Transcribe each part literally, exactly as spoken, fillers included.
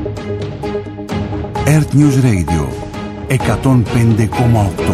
Earth News Radio εκατόν πέντε κόμμα οκτώ.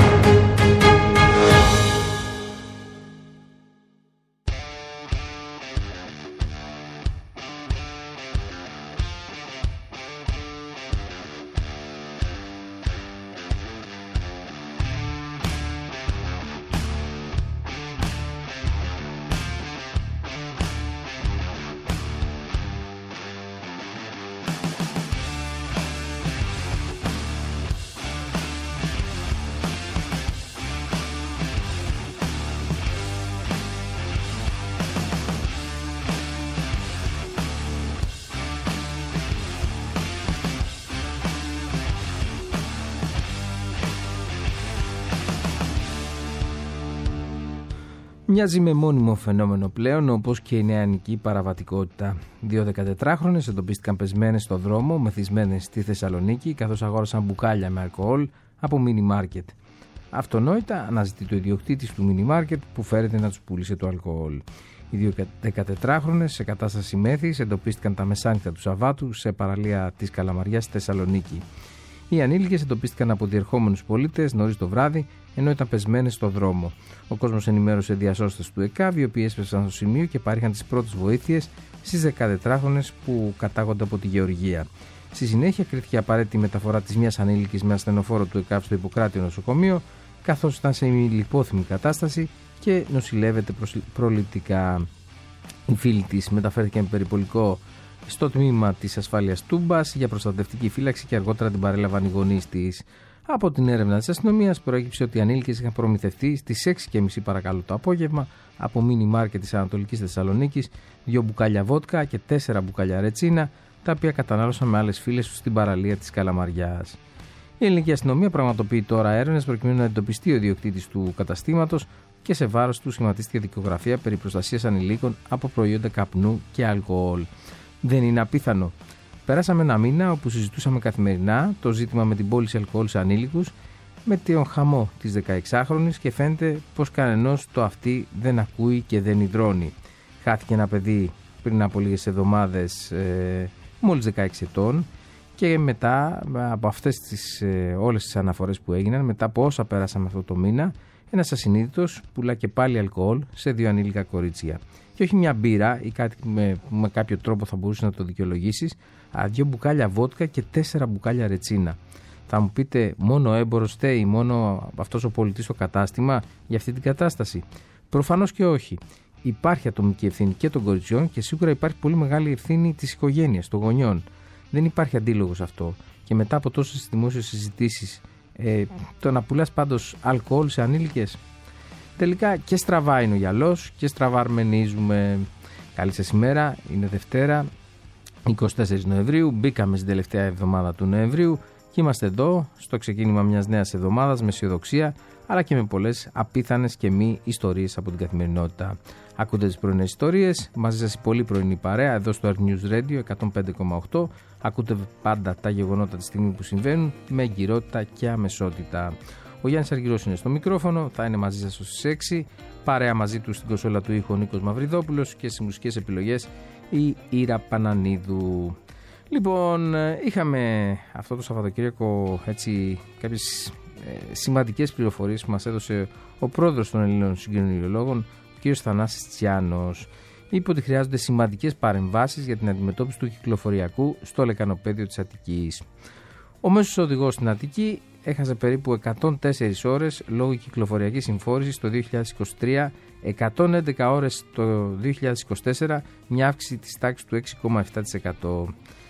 Μοιάζει με μόνιμο φαινόμενο πλέον, όπως και η νεανική παραβατικότητα. Δύο δεκατετράχρονες εντοπίστηκαν πεσμένες στο δρόμο, μεθυσμένες στη Θεσσαλονίκη, καθώς αγόρασαν μπουκάλια με αλκοόλ από μίνι μάρκετ. Αυτονόητα αναζητεί το ιδιοκτήτης του μίνι μάρκετ που φέρεται να τους πούλησε το αλκοόλ. Οι δύο δεκατετράχρονες σε κατάσταση μέθης εντοπίστηκαν τα μεσάνυχτα του Σαββάτου σε παραλία της Καλαμαριάς στη Θεσσαλονίκη. Οι ανήλικες εντοπίστηκαν από διερχόμενους πολίτες νωρίς το βράδυ, ενώ ήταν πεσμένες στο δρόμο. Ο κόσμος ενημέρωσε διασώστες του ΕΚΑΒ, οι οποίοι έσπευσαν στο σημείο και παρήχαν τις πρώτες βοήθειες στις δεκατετράχρονες που κατάγονται από τη Γεωργία. Στη συνέχεια, κρίθηκε απαραίτητη η μεταφορά της μιας ανήλικης με ασθενοφόρο του ΕΚΑΒ στο Ιπποκράτιο νοσοκομείο, καθώς ήταν σε ημιλιπόθυμη κατάσταση και νοσηλεύεται προληπτικά. Οι φίλοι της μεταφέρθηκαν με περιπολικό στο τμήμα της ασφάλειας Τούμπας για προστατευτική φύλαξη και αργότερα την παρέλαβαν οι γονείς της. Από την έρευνα της αστυνομίας προέκυψε ότι οι ανήλικες είχαν προμηθευτεί στις έξι και μισή παρακαλώ το απόγευμα από μίνι μάρκετ της Ανατολικής Θεσσαλονίκης δύο μπουκάλια βότκα και τέσσερα μπουκάλια ρετσίνα, τα οποία κατανάλωσαν με άλλες φίλες τους στην παραλία της Καλαμαριάς. Η ελληνική αστυνομία πραγματοποιεί τώρα έρευνες προκειμένου να εντοπιστεί ο ιδιοκτήτης του καταστήματος και σε βάρος του σχηματίστηκε δικογραφία περί προστασίας ανηλίκων από προϊόντα καπνού και αλκοόλ. Δεν είναι απίθανο. Πέρασαμε ένα μήνα όπου συζητούσαμε καθημερινά το ζήτημα με την πώληση αλκοόλ σε ανήλικους, με τον χαμό της δεκαεξάχρονης και φαίνεται πως κανενός το αυτή δεν ακούει και δεν υδρώνει. Χάθηκε ένα παιδί πριν από λίγες εβδομάδες, ε, μόλις δεκαέξι ετών, και μετά από αυτές τις, ε, όλες τις αναφορές που έγιναν, μετά από όσα πέρασαμε αυτό το μήνα, ένας ασυνείδητος πουλά και πάλι αλκοόλ σε δύο ανήλικα κορίτσια. Και όχι μια μπύρα ή κάτι με, με κάποιο τρόπο θα μπορούσε να το δικαιολογήσεις, αλλά δύο μπουκάλια βότκα και τέσσερα μπουκάλια ρετσίνα. Θα μου πείτε, μόνο ο έμπορος φταίει, μόνο αυτός ο πολιτής στο κατάστημα για αυτή την κατάσταση? Προφανώς και όχι. Υπάρχει ατομική ευθύνη και των κοριτσιών και σίγουρα υπάρχει πολύ μεγάλη ευθύνη της οικογένειας, των γονιών. Δεν υπάρχει αντίλογο σε αυτό. Και μετά από τόσες δημόσιες συζητήσεις, ε, το να πουλάς πάντως αλκοόλ σε ανήλικες, τελικά και στραβά είναι ο γυαλός και στραβά αρμενίζουμε. Καλή σας ημέρα, είναι Δευτέρα, εικοστή τέταρτη Νοεμβρίου, μπήκαμε στην τελευταία εβδομάδα του Νοεμβρίου και είμαστε εδώ στο ξεκίνημα μιας νέας εβδομάδας με αισιοδοξία, αλλά και με πολλές απίθανες και μη ιστορίες από την καθημερινότητα. Ακούτε τις πρωινές ιστορίες, μαζί σας η πολύ πρωινή παρέα εδώ στο Earth News Radio εκατόν πέντε κόμμα οκτώ. Ακούτε πάντα τα γεγονότα τη στιγμή που συμβαίνουν με εγκυρότητα και αμεσότητα. Ο Γιάννης Αργυρός είναι στο μικρόφωνο, θα είναι μαζί σας στις έξι. Παρέα μαζί του στην κονσόλα του ήχου ο Νίκος Μαυριδόπουλος και στις μουσικές επιλογές η Ήρα Πανανίδου. Λοιπόν, είχαμε αυτό το Σαββατοκύριακο έτσι κάποιες ε, σημαντικές πληροφορίες που μας έδωσε ο πρόεδρος των Ελλήνων Συγκοινωνιολόγων, ο κ. Θανάσης Τσιάνος. Είπε ότι χρειάζονται σημαντικές παρεμβάσεις για την αντιμετώπιση του κυκλοφοριακού στο λεκανοπέδιο της Αττικής. Ο μέσος οδηγός στην Αττική έχασε περίπου εκατόν τέσσερις ώρες λόγω κυκλοφοριακής συμφόρησης το δύο χιλιάδες είκοσι τρία, εκατόν έντεκα ώρες το δύο χιλιάδες είκοσι τέσσερα, μια αύξηση της τάξης του έξι κόμμα επτά τοις εκατό.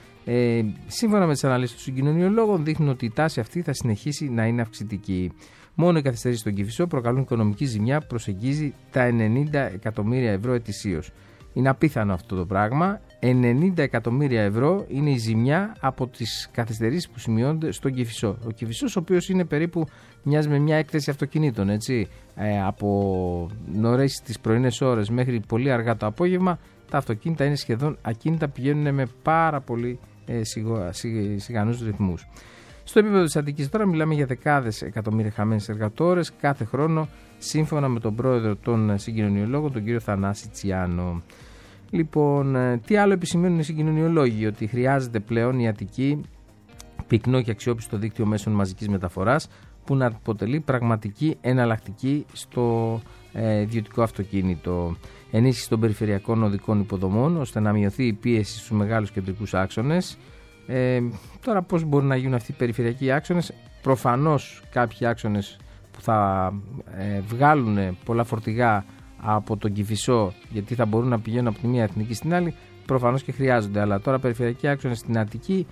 Ε, σύμφωνα με τις αναλύσεις των συγκοινωνιολόγων, δείχνουν ότι η τάση αυτή θα συνεχίσει να είναι αυξητική. Μόνο οι καθυστερήσεις στον Κηφισό προκαλούν οικονομική ζημιά που προσεγγίζει τα ενενήντα εκατομμύρια ευρώ ετησίως. Είναι απίθανο αυτό το πράγμα. ενενήντα εκατομμύρια ευρώ είναι η ζημιά από τις καθυστερήσεις που σημειώνονται στον Κηφισό. Ο Κηφισός, ο οποίος είναι περίπου μοιάζει με μια έκθεση αυτοκινήτων, έτσι. Ε, από νωρίς τις πρωινές ώρες μέχρι πολύ αργά το απόγευμα, τα αυτοκίνητα είναι σχεδόν ακίνητα, πηγαίνουν με πάρα πολύ ε, σιγο, σιγ, σιγανούς ρυθμούς. Στο επίπεδο της Αττικής τώρα μιλάμε για δεκάδες εκατομμύρια χαμένες εργατόρες κάθε χρόνο, σύμφωνα με τον πρόεδρο των συγκοινωνιολόγων, τον κύριο Θανάση Τσιάνο. Λοιπόν, τι άλλο επισημαίνουν οι συγκοινωνιολόγοι? Ότι χρειάζεται πλέον η Αττική πυκνό και αξιόπιστο δίκτυο μέσων μαζικής μεταφοράς που να αποτελεί πραγματική εναλλακτική στο ε, ιδιωτικό αυτοκίνητο. Ενίσχυση των περιφερειακών οδικών υποδομών ώστε να μειωθεί η πίεση στους μεγάλους κεντρικούς άξονες. Ε, τώρα πώς μπορούν να γίνουν αυτοί οι περιφερειακοί άξονες? Προφανώς κάποιοι άξονες που θα ε, βγάλουν πολλά φορτηγά από τον Κηφισό, γιατί θα μπορούν να πηγαίνουν από τη μία εθνική στην άλλη, προφανώς και χρειάζονται. Αλλά τώρα περιφερειακοί άξονες στην Αττική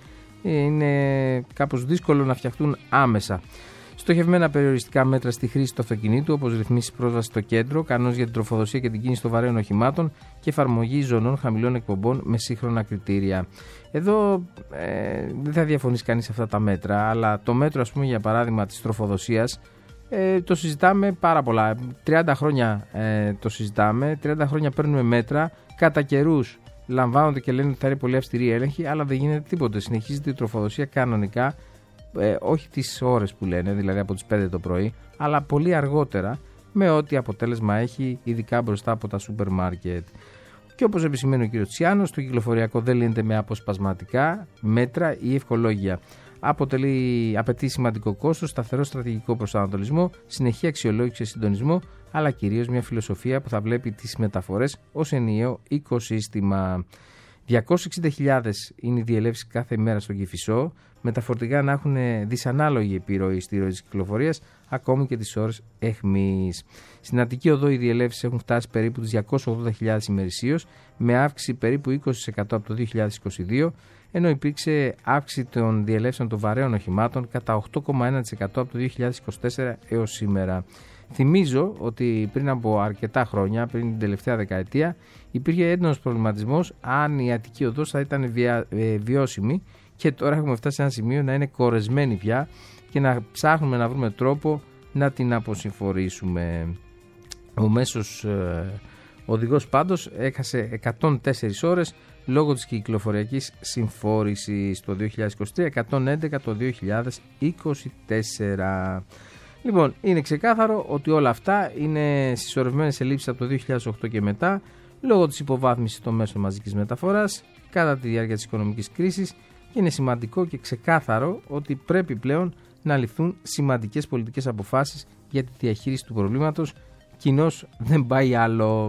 είναι κάπως δύσκολο να φτιαχτούν άμεσα. Στοχευμένα περιοριστικά μέτρα στη χρήση του αυτοκινήτου, όπως ρυθμίσεις πρόσβαση στο κέντρο, κανόνες για την τροφοδοσία και την κίνηση των βαρέων οχημάτων και εφαρμογή ζωνών χαμηλών εκπομπών με σύγχρονα κριτήρια. Εδώ ε, δεν θα διαφωνήσει κανείς σε αυτά τα μέτρα, αλλά το μέτρο, ας πούμε, για παράδειγμα της τροφοδοσίας, ε, το συζητάμε πάρα πολλά. τριάντα χρόνια ε, το συζητάμε, τριάντα χρόνια παίρνουμε μέτρα, κατά καιρούς λαμβάνονται και λένε ότι θα είναι πολύ αυστηρή έλεγχη, αλλά δεν γίνεται τίποτε. Συνεχίζεται η τροφοδοσία κανονικά. Ε, όχι τις ώρες που λένε, δηλαδή από τις πέντε το πρωί, αλλά πολύ αργότερα, με ό,τι αποτέλεσμα έχει, ειδικά μπροστά από τα σούπερ μάρκετ. Και όπως επισημαίνει ο κ. Τσιάνος, το κυκλοφοριακό δεν λύνεται με αποσπασματικά μέτρα ή ευχολόγια. Αποτελεί, απαιτεί σημαντικό κόστος, σταθερό στρατηγικό προσανατολισμό, συνεχή αξιολόγηση και συντονισμό, αλλά κυρίως μια φιλοσοφία που θα βλέπει τις μεταφορές ως ενιαίο οικοσύστημα. διακόσιες εξήντα χιλιάδες είναι οι διελεύσεις κάθε μέρα στον Κηφισό, με τα φορτηγά να έχουν δυσανάλογη επιρροή στη ροή της κυκλοφορίας, ακόμη και τις ώρες αιχμής. Στην Αττική Οδό οι διελεύσεις έχουν φτάσει περίπου τις διακόσιες ογδόντα χιλιάδες ημερησίως, με αύξηση περίπου είκοσι τοις εκατό από το δύο χιλιάδες είκοσι δύο, ενώ υπήρξε αύξηση των διελεύσεων των βαρέων οχημάτων κατά οκτώ κόμμα ένα τοις εκατό από το δύο χιλιάδες είκοσι τέσσερα έως σήμερα. Θυμίζω ότι πριν από αρκετά χρόνια, πριν την τελευταία δεκαετία, υπήρχε έντονος προβληματισμός αν η Αττική Οδός θα ήταν βια, ε, βιώσιμη, και τώρα έχουμε φτάσει σε ένα σημείο να είναι κορεσμένη πια και να ψάχνουμε να βρούμε τρόπο να την αποσυμφορήσουμε. Ο μέσος ε, οδηγός πάντως έχασε εκατόν τέσσερις ώρες λόγω της κυκλοφοριακής συμφόρησης το δύο χιλιάδες είκοσι τρία, εκατόν έντεκα το δύο χιλιάδες είκοσι τέσσερα. Λοιπόν, είναι ξεκάθαρο ότι όλα αυτά είναι συσσωρευμένες ελλείψεις από το δύο χιλιάδες οκτώ και μετά, λόγω της υποβάθμισης των μέσων μαζικής μεταφοράς κατά τη διάρκεια της οικονομικής κρίσης, και είναι σημαντικό και ξεκάθαρο ότι πρέπει πλέον να ληφθούν σημαντικές πολιτικές αποφάσεις για τη διαχείριση του προβλήματος. Κοινώς δεν πάει άλλο.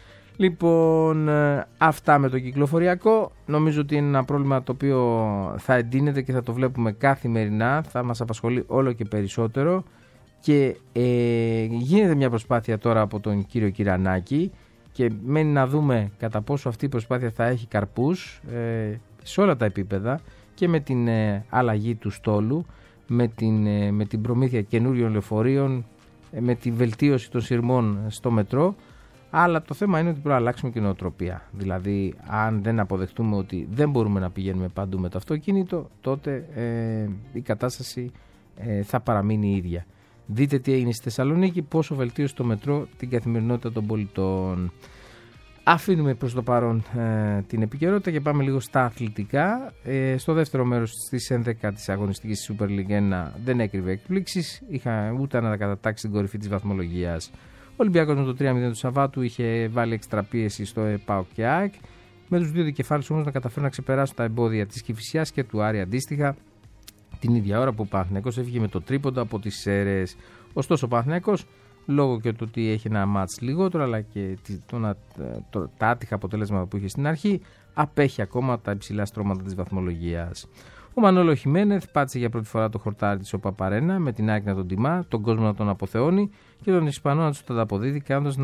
Λοιπόν, αυτά με το κυκλοφοριακό. Νομίζω ότι είναι ένα πρόβλημα το οποίο θα εντείνεται και θα το βλέπουμε καθημερινά, θα μας απασχολεί όλο και περισσότερο. Και ε, γίνεται μια προσπάθεια τώρα από τον κύριο Κυρανάκη και μένει να δούμε κατά πόσο αυτή η προσπάθεια θα έχει καρπούς ε, σε όλα τα επίπεδα, και με την ε, αλλαγή του στόλου, με την, ε, με την προμήθεια καινούριων λεωφορείων, ε, με τη βελτίωση των σειρμών στο μετρό. Αλλά το θέμα είναι ότι πρέπει να αλλάξουμε και νοοτροπία. Δηλαδή, αν δεν αποδεχτούμε ότι δεν μπορούμε να πηγαίνουμε παντού με το αυτοκίνητο, τότε ε, η κατάσταση ε, θα παραμείνει η ίδια. Δείτε τι έγινε στη Θεσσαλονίκη, πόσο βελτίωσε το μετρό την καθημερινότητα των πολιτών. Αφήνουμε προς το παρόν ε, την επικαιρότητα και πάμε λίγο στα αθλητικά. Ε, στο δεύτερο μέρος της έντεκα της αγωνιστικής της Super League ένα δεν έκρυβε εκπλήξεις, είχα ούτε να κατατάξει στην κορυφή της βαθμολογίας. Ο Ολυμπιακός με το τρία μηδέν του Σαββάτου είχε βάλει εξτρα πίεση στο ΠΑΟΚ και ΑΕΚ, με τους δύο δικεφάλους όμως να καταφέρουν να ξεπεράσουν τα εμπόδια της Κηφισιάς και του Άρη αντίστοιχα, την ίδια ώρα που ο Παναθηναϊκός έφυγε με το τρίποντο από τις Σέρρες. Ωστόσο ο Παναθηναϊκός, λόγω και του ότι έχει ένα μάτς λιγότερο, αλλά και το, το, το, τα άτυχα αποτελέσματα που είχε στην αρχή, απέχει ακόμα τα υψηλά στρώματα της βαθμολογίας. Ο Μανόλο Χιμένεθ πάτησε για πρώτη φορά το χορτάρι της ΟΠΑΠ Αρένα, με την ΑΕΚ να τον τιμά, τον κόσμο να τον αποθεώνει και τον Ισπανό να του τα ανταποδίδει,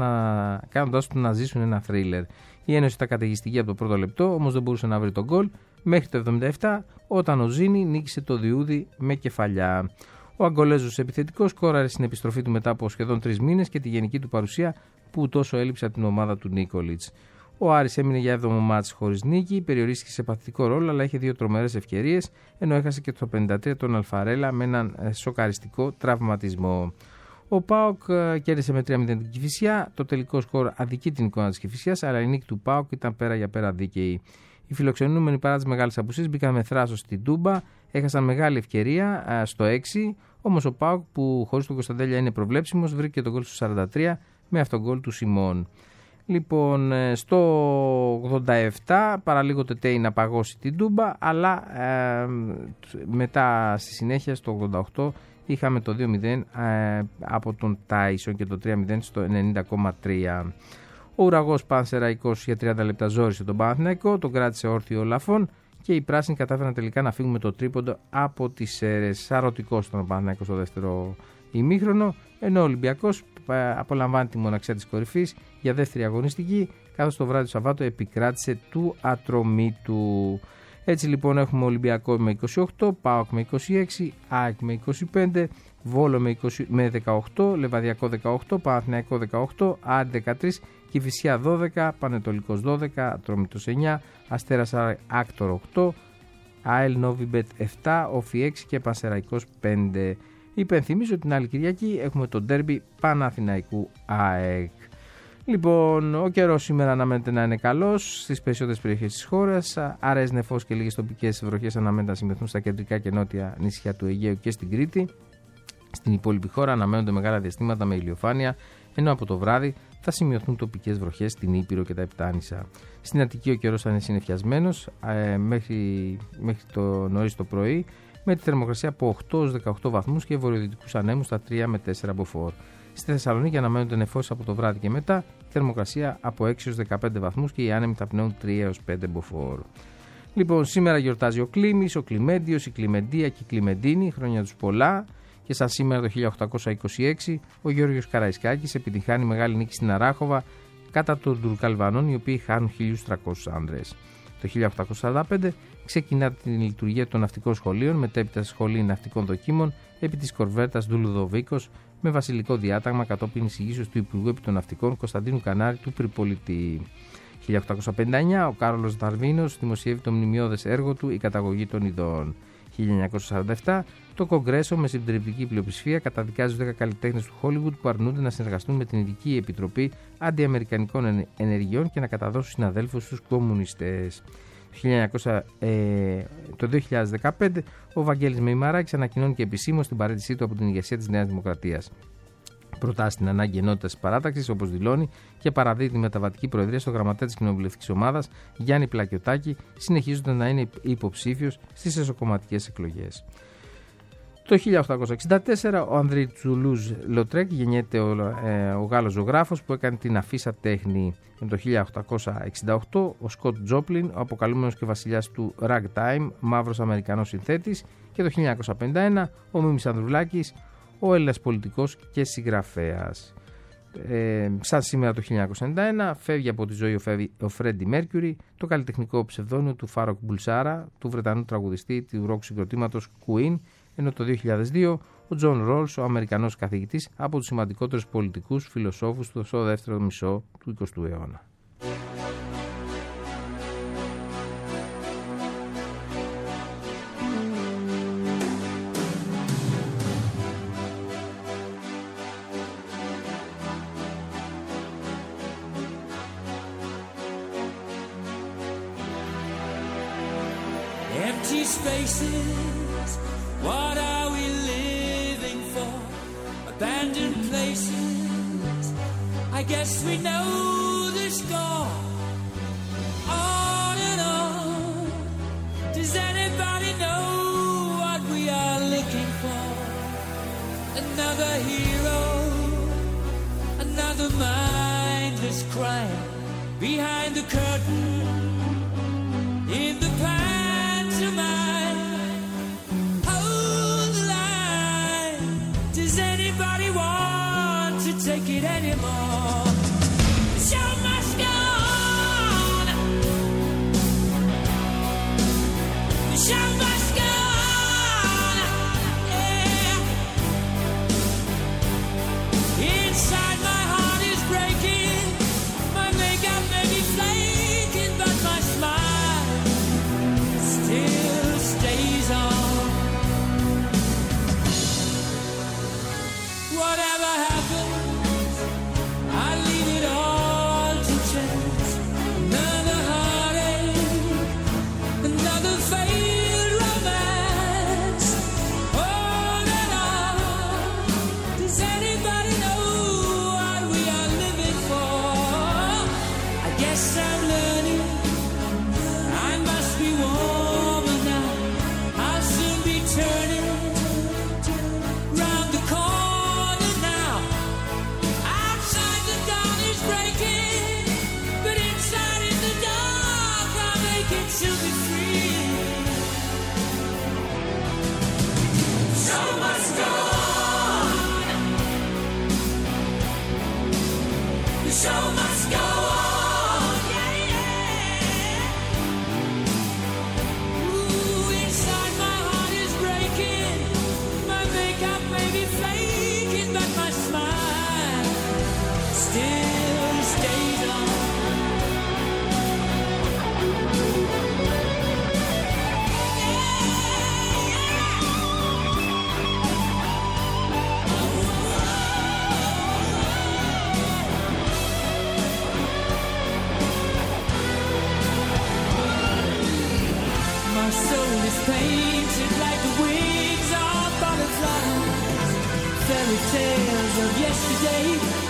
κάνοντας του να ζήσουν ένα θρίλερ. Η Ένωση ήταν καταιγιστική από το πρώτο λεπτό, όμως δεν μπορούσε να βρει τον γκολ μέχρι το εβδομήντα επτά, όταν ο Ζήνη νίκησε το Διούδι με κεφαλιά. Ο Αγκολέζος επιθετικός σκόραρε στην επιστροφή του μετά από σχεδόν τρεις μήνες και τη γενική του παρουσία που τόσο έλειψε από την ομάδα του Νίκολιτς. Ο Άρης έμεινε για έβδομο μάτς χωρίς νίκη, περιορίστηκε σε παθητικό ρόλο, αλλά είχε δύο τρομερές ευκαιρίες, ενώ έχασε και το πενήντα τρία τον Αλφαρέλα με έναν σοκαριστικό τραυματισμό. Ο ΠΑΟΚ κέρδισε με τρία μηδέν την Κηφισιά. Το τελικό σκορ αδικεί την εικόνα της Κηφισιάς, αλλά η νίκη του ΠΑΟΚ ήταν πέρα για πέρα δίκαιη. Οι φιλοξενούμενοι παρά τις μεγάλες απουσίες μπήκαν με θράσος στην Τούμπα, έχασαν μεγάλη ευκαιρία στο έξι, όμως ο ΠΑΟΚ, που χωρίς τον Κωνσταντέλια είναι προβλέψιμος, βρήκε τον γκολ στο σαράντα τρία με αυτόν γκολ του Σιμών. Λοιπόν, στο ογδόντα επτά παραλίγο Τετέι να παγώσει την Τούμπα, αλλά ε, μετά στη συνέχεια στο ογδόντα οκτώ είχαμε το δύο μηδέν ε, από τον Τάισον και το τρία μηδέν στο ενενήντα κόμμα τρία. Ο ουραγός Πανσεραϊκός για τριάντα λεπτά ζόρισε τον Παναθηναϊκό, τον κράτησε όρθιο ο Λαφών και οι πράσινοι κατάφεραν τελικά να φύγουν με το τρίποντο από τις Σέρρες. Σαρωτικός ήταν ο Παναθηναϊκός στο δεύτερο ημίχρονο, ενώ ο Ολυμπιακός απολαμβάνει τη μοναξιά της κορυφής για δεύτερη αγωνιστική, καθώς το βράδυ του Σαββάτου επικράτησε του Ατρομήτου. Έτσι λοιπόν έχουμε Ολυμπιακό με είκοσι οκτώ, ΠΑΟΚ με είκοσι έξι, ΑΕΚ με είκοσι πέντε, Βόλο με, είκοσι, με δεκαοκτώ, Λεβαδιακό δεκαοκτώ, Παναθηναϊκό δεκαοκτώ, ΑΡ δεκατρία, Κηφισιά δώδεκα, Πανετολικός δώδεκα, Ατρόμητος εννιά, Αστέρας Άκτορ οκτώ, ΑΕΛ Νόβιμπετ επτά, Όφι έξι και Πανσεραϊκός πέντε. Υπενθυμίζω ότι την άλλη Κυριακή έχουμε το ντέρμπι Παναθηναϊκού ΑΕΚ. Λοιπόν, ο καιρός σήμερα αναμένεται να είναι καλός στις περισσότερες περιοχές της χώρας. Αραιές νεφός και λίγες τοπικές βροχές αναμένεται να συμμετούν στα κεντρικά και νότια νησιά του Αιγαίου και στην Κρήτη. Στην υπόλοιπη χώρα αναμένονται μεγάλα διαστήματα με ηλιοφάνεια, ενώ από το βράδυ θα σημειωθούν τοπικές βροχές στην Ήπειρο και τα Επτάνησα. Στην Αττική ο καιρός θα είναι συννεφιασμένος ε, μέχρι, μέχρι το νωρίς το πρωί, με τη θερμοκρασία από οκτώ έως δεκαοκτώ βαθμούς και βορειοδυτικούς ανέμους στα τρία με τέσσερα μποφόρ. Στη Θεσσαλονίκη αναμένονται νεφώσεις από το βράδυ και μετά, θερμοκρασία από έξι έως δεκαπέντε βαθμούς και οι άνεμοι θα πνέουν τρία έως πέντε μποφόρ. Λοιπόν, σήμερα γιορτάζει ο Κλήμης, ο Κλιμέντιος, η Κλιμεντία και η Κλιμεντίνη, χρόνια τους πολλά. Και σαν σήμερα το χίλια οκτακόσια είκοσι έξι, ο Γιώργος Καραϊσκάκης επιτυχάνει μεγάλη νίκη στην Αράχοβα κατά των Τουρκαλβανών, οι οποίοι χάνουν χίλιους τριακόσιους άνδρες. Το χίλια οκτακόσια σαράντα πέντε ξεκινά την λειτουργία των ναυτικών σχολείων, μετέπειτα σχολή ναυτικών δοκίμων επί της κορβέτας του Λουδοβίκος, με βασιλικό διάταγμα κατόπιν εισηγήσεως του Υπουργού επί των Ναυτικών Κωνσταντίνου Κανάρη του Πυρπολιτή. χίλια οκτακόσια πενήντα εννιά, ο Κάρολος Δαρβίνος δημοσιεύει το μνημειώδες έργο του «Η καταγωγή των ειδών». χίλια εννιακόσια σαράντα επτά, το Κογκρέσο με συντριπτική πλειοψηφία καταδικάζει τους δέκα καλλιτέχνες του Χόλιγουντ που αρνούνται να συνεργαστούν με την Ειδική Επιτροπή Αντιαμερικανικών Ενεργειών και να καταδώσουν συναδέλφους στους κομμουνιστές. Το δύο χιλιάδες δεκαπέντε, ο Βαγγέλης Μεϊμαράκης ανακοινώνει και επισήμως την παραίτησή του από την ηγεσία της Νέας Δημοκρατίας. Προτάσει την ανάγκη ενότητας της παράταξης, όπως δηλώνει, και παραδίδει τη μεταβατική προεδρία στο γραμματέα της κοινοβουλευτικής ομάδας Γιάννη Πλακιωτάκη, συνεχίζοντας να είναι υποψήφιος στις εσωκομματικές εκλογές. Το χίλια οκτακόσια εξήντα τέσσερα, ο Ανδρή Τσουλούζ Λοτρέκ γεννιέται ο, ε, ο Γάλλος ζωγράφος που έκανε την αφίσα τέχνη. Το χίλια οκτακόσια εξήντα οκτώ, ο Σκοτ Τζόπλιν, ο αποκαλούμενος και βασιλιάς του ragtime, μαύρος Αμερικανός συνθέτης, και το χίλια εννιακόσια πενήντα ένα, ο Μίμης Ανδρουλάκης, ο Έλληνας πολιτικός και συγγραφέας. Ε, σαν σήμερα το χίλια εννιακόσια ενενήντα ένα φεύγει από τη ζωή ο, Φεύγει, ο Φρέντι Μέρκιουρι, το καλλιτεχνικό ψευδόνυμο του Φάροκ Μπουλσάρα, του Βρετανού τραγουδιστή του ροκ συγκροτήματος Queen, ενώ το δύο χιλιάδες δύο ο Τζον Ρόλς, ο Αμερικανός καθηγητής, από τους σημαντικότερους πολιτικούς φιλοσόφους του στο δεύτερο μισό του εικοστού αιώνα. Empty spaces, what are we living for? Abandoned places, I guess we know the score. On and on, does anybody know what we are looking for? Another hero, another mindless crime, behind the curtain, in the past. Hold the line. Does anybody want to take it anymore? The show must go on. The show must go on. Yeah. Inside my heart is breaking. My makeup may be flaking, but my smile still stays on. Whatever happens, I leave it all to chance. Another heartache, another failed naked, she'll be free. Show must go on. The show must go on. Yeah, yeah. Ooh, inside my heart is breaking. My makeup may be flaking, but my smile still stays on. My soul is painted like the wings of butterflies. Fairy tales of yesterday.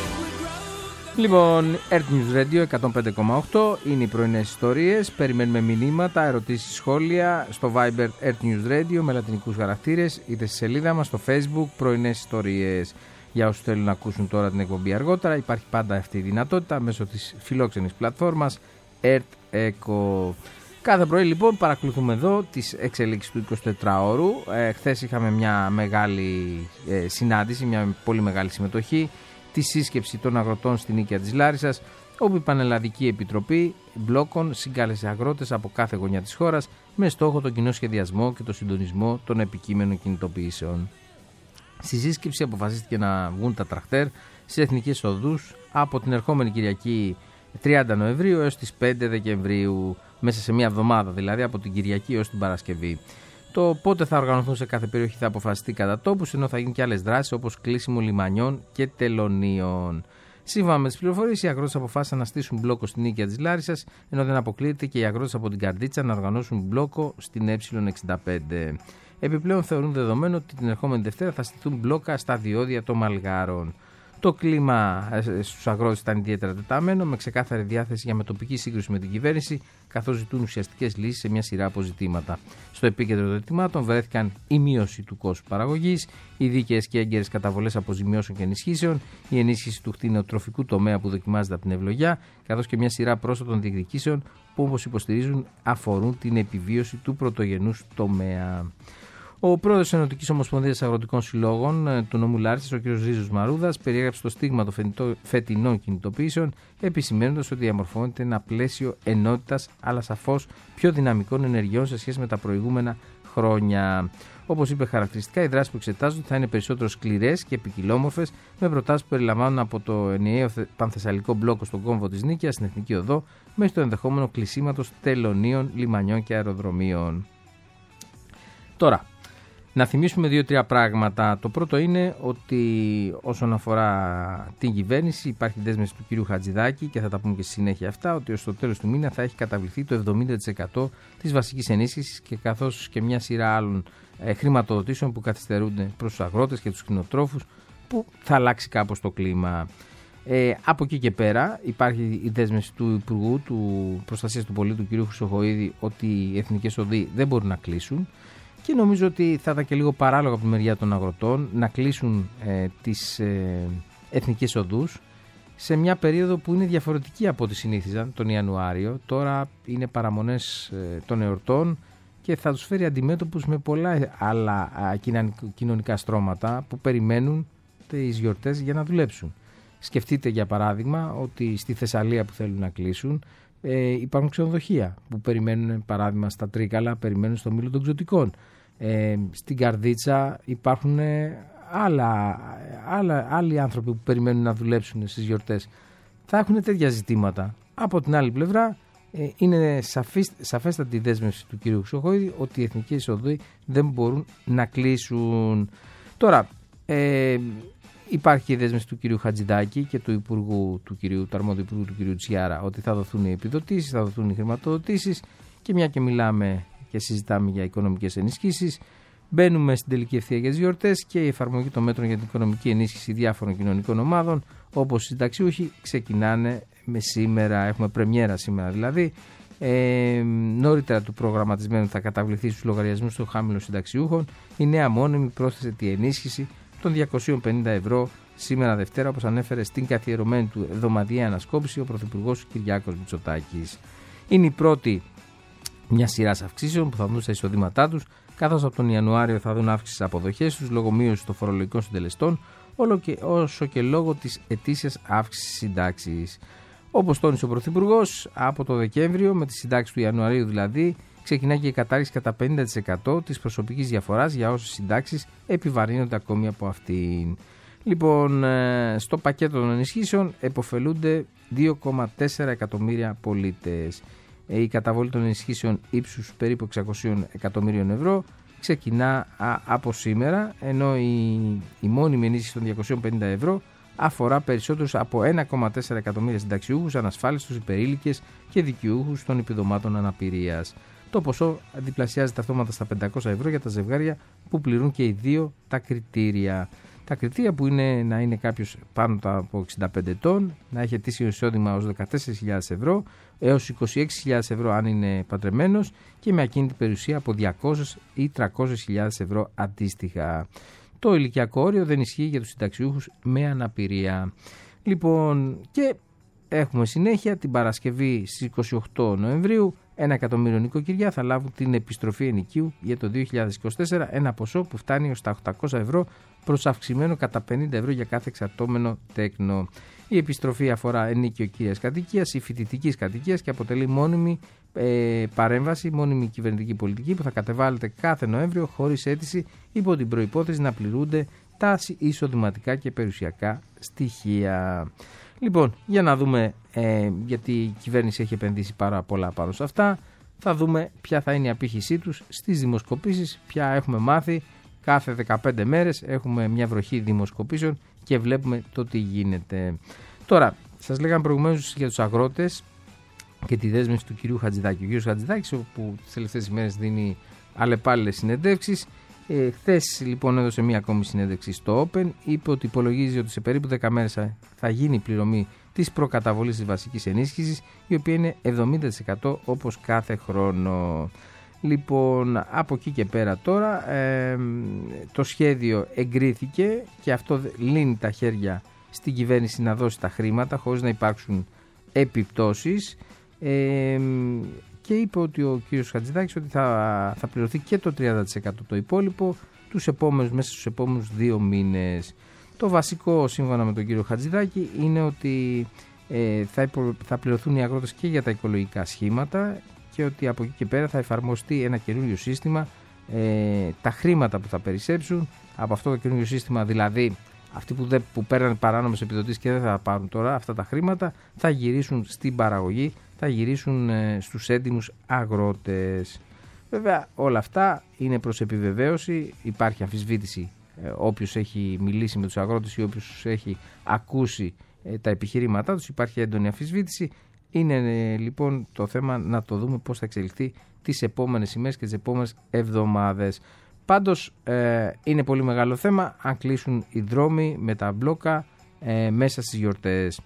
Λοιπόν, Earth News Radio εκατόν πέντε κόμμα οκτώ είναι οι πρωινές ιστορίες. Περιμένουμε μηνύματα, ερωτήσεις, σχόλια στο Viber Earth News Radio με λατινικούς χαρακτήρες, είτε στη σελίδα μας στο Facebook πρωινές ιστορίες. Για όσους θέλουν να ακούσουν τώρα την εκπομπή αργότερα, υπάρχει πάντα αυτή η δυνατότητα μέσω της φιλόξενης πλατφόρμας Earth Echo. Κάθε πρωί λοιπόν παρακολουθούμε εδώ τις εξελίξεις του εικοσιτετράωρου. Ε, χθες είχαμε μια μεγάλη ε, συνάντηση, μια πολύ μεγάλη συμμετοχή, τη σύσκεψη των αγροτών στην Νίκαια της Λάρισσας, όπου η Πανελλαδική Επιτροπή Μπλόκων συγκάλεσε αγρότες από κάθε γωνιά της χώρας με στόχο τον κοινό σχεδιασμό και τον συντονισμό των επικείμενων κινητοποιήσεων. Στη σύσκεψη αποφασίστηκε να βγουν τα τρακτέρ στις εθνικές οδούς από την ερχόμενη Κυριακή τριάντα Νοεμβρίου έως τις πέντε Δεκεμβρίου, μέσα σε μία εβδομάδα δηλαδή, από την Κυριακή έως την Παρασκευή. Το πότε θα οργανωθούν σε κάθε περιοχή θα αποφασιστεί κατά τόπους, ενώ θα γίνουν και άλλες δράσεις όπως κλείσιμο λιμανιών και τελωνίων. Σύμφωνα με τις πληροφορίες, οι αγρότες αποφάσισαν να στήσουν μπλόκο στην Νίκαια της Λάρισσας, ενώ δεν αποκλείεται και οι αγρότες από την Καρδίτσα να οργανώσουν μπλόκο στην Ε εξήντα πέντε. Επιπλέον, θεωρούν δεδομένο ότι την ερχόμενη Δευτέρα θα στηθούν μπλόκα στα διόδια των Μαλγάρων. Το κλίμα στους αγρότες ήταν ιδιαίτερα τεταμένο, με ξεκάθαρη διάθεση για μετοπική σύγκρουση με την κυβέρνηση, καθώς ζητούν ουσιαστικές λύσεις σε μια σειρά από ζητήματα. Στο επίκεντρο των ζητημάτων βρέθηκαν η μείωση του κόστου παραγωγής, οι δίκαιες και έγκαιρες καταβολές αποζημιώσεων και ενισχύσεων, η ενίσχυση του κτηνοτροφικού τομέα που δοκιμάζεται από την ευλογιά, καθώς και μια σειρά πρόσθετων διεκδικήσεων που, όπως υποστηρίζουν, αφορούν την επιβίωση του πρωτογενούς τομέα. Ο πρόεδρος της Ενωτικής Ομοσπονδίας Αγροτικών Συλλόγων του νομού Λάρισσας, ο κ. Ρίζος Μαρούδας, περιέγραψε το στίγμα των φετινών κινητοποιήσεων, επισημαίνοντας ότι διαμορφώνεται ένα πλαίσιο ενότητας, αλλά σαφώς πιο δυναμικών ενεργειών σε σχέση με τα προηγούμενα χρόνια. Όπως είπε χαρακτηριστικά, οι δράσεις που εξετάζονται θα είναι περισσότερο σκληρές και ποικιλόμορφες, με προτάσεις που περιλαμβάνουν από το ενιαίο πανθεσσαλικό μπλόκο στον κόμβο της Νίκαιας, στην Εθνική Οδό, μέχρι το ενδεχόμενο κλεισίματος τελωνίων, λιμανιών και αεροδρομίων. Τώρα, να θυμίσουμε δύο-τρία πράγματα. Το πρώτο είναι ότι όσον αφορά την κυβέρνηση, υπάρχει δέσμευση του κυρίου Χατζηδάκη και θα τα πούμε και στη συνέχεια αυτά, ότι ως το τέλος του μήνα θα έχει καταβληθεί το εβδομήντα τοις εκατό της βασικής ενίσχυσης και καθώς και μια σειρά άλλων ε, χρηματοδοτήσεων που καθυστερούνται προς τους αγρότες και τους κτηνοτρόφους, που θα αλλάξει κάπως το κλίμα. Ε, από εκεί και πέρα υπάρχει η δέσμευση του Υπουργού του Προστασίας του Πολίτου, του κ. Χρυσοχοΐδη, ότι οι εθνικές οδοί δεν μπορούν να κλείσουν. Και νομίζω ότι θα ήταν και λίγο παράλογο από τη μεριά των αγροτών να κλείσουν ε, τις ε, εθνικές οδούς σε μια περίοδο που είναι διαφορετική από ό,τι συνήθιζαν τον Ιανουάριο. Τώρα είναι παραμονές ε, των εορτών και θα τους φέρει αντιμέτωπους με πολλά άλλα κοινωνικά στρώματα που περιμένουν τις γιορτές για να δουλέψουν. Σκεφτείτε για παράδειγμα ότι στη Θεσσαλία που θέλουν να κλείσουν ε, υπάρχουν ξενοδοχεία που περιμένουν, παράδειγμα στα Τρίκαλα, περιμένουν στο Μήλο των Ξωτικών. Ε, στην Καρδίτσα υπάρχουν άλλα, άλλα, άλλοι άνθρωποι που περιμένουν να δουλέψουν στις γιορτές. Θα έχουν τέτοια ζητήματα. Από την άλλη πλευρά ε, είναι σαφής, σαφέστατη η δέσμευση του κ. Χρυσοχοΐδη ότι οι εθνικές οδοί δεν μπορούν να κλείσουν. Τώρα, ε, υπάρχει η δέσμευση του κ. Χατζηδάκη και του Υπουργού, του, κυρίου, του αρμόδιου Υπουργού του κ. Τσιάρα, ότι θα δοθούν οι επιδοτήσεις, θα δοθούν οι χρηματοδοτήσεις, και μια και μιλάμε και συζητάμε για οικονομικές ενισχύσεις, μπαίνουμε στην τελική ευθεία για τις γιορτές και η εφαρμογή των μέτρων για την οικονομική ενίσχυση διάφορων κοινωνικών ομάδων, όπως οι συνταξιούχοι, ξεκινάνε με σήμερα. Έχουμε πρεμιέρα σήμερα δηλαδή. Ε, νωρίτερα του προγραμματισμένου θα καταβληθεί στους λογαριασμούς των χαμηλών συνταξιούχων η νέα μόνιμη πρόσθετη ενίσχυση των διακόσια πενήντα ευρώ σήμερα Δευτέρα, όπως ανέφερε στην καθιερωμένη του εβδομαδιαία ανασκόπηση ο Πρωθυπουργός Κυριάκος Μητσοτάκης. Είναι η πρώτη μια σειρά αυξήσεων που θα δουν στα εισοδήματά τους, καθώς από τον Ιανουάριο θα δουν αύξηση στις αποδοχές τους λόγω μείωσης των φορολογικών συντελεστών, όλο και, όσο και λόγω της ετήσιας αύξησης συντάξης. Όπως τόνισε ο Πρωθυπουργός, από το Δεκέμβριο, με τη συντάξη του Ιανουαρίου δηλαδή, ξεκινάει και η κατάργηση κατά πενήντα τοις εκατό της προσωπικής διαφοράς για όσες συντάξεις επιβαρύνονται ακόμη από αυτήν. Λοιπόν, στο πακέτο των ενισχύσεων επωφελούνται δύο κόμμα τέσσερα εκατομμύρια πολίτες. Η καταβολή των ενισχύσεων ύψους περίπου εξακόσια εκατομμύριων ευρώ ξεκινά από σήμερα, ενώ η, η μόνιμη ενίσχυση των διακόσια πενήντα ευρώ αφορά περισσότερους από ένα κόμμα τέσσερα εκατομμύρια συνταξιούχους, ανασφάλιστους, υπερήλικες και δικαιούχους των επιδομάτων αναπηρίας. Το ποσό διπλασιάζεται αυτόματα στα πεντακόσια ευρώ για τα ζευγάρια που πληρούν και οι δύο τα κριτήρια. Τα κριτήρια που είναι να είναι κάποιος πάνω από εξήντα πέντε ετών, να έχει ετήσιο εισόδημα ως δεκατέσσερις χιλιάδες ευρώ έως είκοσι έξι χιλιάδες ευρώ αν είναι παντρεμένος και με ακίνητη περιουσία από διακόσιες ή τριακόσιες χιλιάδες ευρώ αντίστοιχα. Το ηλικιακό όριο δεν ισχύει για τους συνταξιούχους με αναπηρία. Λοιπόν, και έχουμε συνέχεια την Παρασκευή στις είκοσι οκτώ Νοεμβρίου. Ένα εκατομμύριο νοικοκυριά θα λάβουν την επιστροφή ενοικίου για το δύο χιλιάδες είκοσι τέσσερα, ένα ποσό που φτάνει ως τα οκτακόσια ευρώ προς αυξημένο κατά πενήντα ευρώ για κάθε εξαρτώμενο τέκνο. Η επιστροφή αφορά ενίκιο κύριας κατοικίας ή φοιτητικής κατοικίας και αποτελεί μόνιμη ε, παρέμβαση, μόνιμη κυβερνητική πολιτική που θα κατεβάλλεται κάθε Νοέμβριο χωρίς αίτηση υπό την προϋπόθεση να πληρούνται τα εισοδηματικά και περιουσιακά στοιχεία. Λοιπόν, για να δούμε, ε, γιατί η κυβέρνηση έχει επενδύσει πάρα πολλά πάνω σε αυτά, θα δούμε ποια θα είναι η απήχησή τους στις δημοσκοπήσεις, ποια έχουμε μάθει. Κάθε δεκαπέντε μέρες έχουμε μια βροχή δημοσκοπήσεων και βλέπουμε το τι γίνεται. Τώρα, σας λέγαμε προηγουμένως για τους αγρότες και τη δέσμευση του κυρίου Χατζηδάκη. Ο κύριος Χατζηδάκης, που τις τελευταίες ημέρες δίνει αλλεπάλληλες συνεντεύξεις, Ε, χθες λοιπόν έδωσε μία ακόμη συνέντευξη στο Open, είπε ότι υπολογίζει ότι σε περίπου δέκα μέρες θα γίνει η πληρωμή της προκαταβολής της βασικής ενίσχυσης, η οποία είναι εβδομήντα τοις εκατό όπως κάθε χρόνο. Λοιπόν, από εκεί και πέρα τώρα ε, το σχέδιο εγκρίθηκε και αυτό λύνει τα χέρια στην κυβέρνηση να δώσει τα χρήματα χωρίς να υπάρξουν επιπτώσεις. Ε, και είπε ότι ο κύριος Χατζηδάκης ότι θα, θα πληρωθεί και το τριάντα τοις εκατό το υπόλοιπο τους επόμενους, μέσα στους επόμενους δύο μήνες. Το βασικό σύμφωνα με τον κύριο Χατζηδάκη είναι ότι ε, θα, υπο, θα πληρωθούν οι αγρότες και για τα οικολογικά σχήματα και ότι από εκεί και πέρα θα εφαρμοστεί ένα καινούριο σύστημα, ε, τα χρήματα που θα περισσέψουν από αυτό το καινούριο σύστημα, δηλαδή αυτοί που, δεν, που παίρνουν παράνομες επιδοτήσεις και δεν θα πάρουν τώρα αυτά τα χρήματα, θα γυρίσουν στην παραγωγή, θα γυρίσουν ε, στους έντιμους αγρότες. Βέβαια όλα αυτά είναι προς επιβεβαίωση, υπάρχει αμφισβήτηση ε, όποιος έχει μιλήσει με τους αγρότες ή όποιος έχει ακούσει ε, τα επιχειρήματά τους, υπάρχει έντονη αμφισβήτηση. Είναι ε, λοιπόν το θέμα να το δούμε πώς θα εξελιχθεί τις επόμενες ημέρες και τις επόμενες εβδομάδες. Πάντως ε, είναι πολύ μεγάλο θέμα αν κλείσουν οι δρόμοι με τα μπλόκα ε, μέσα στις γιορτές.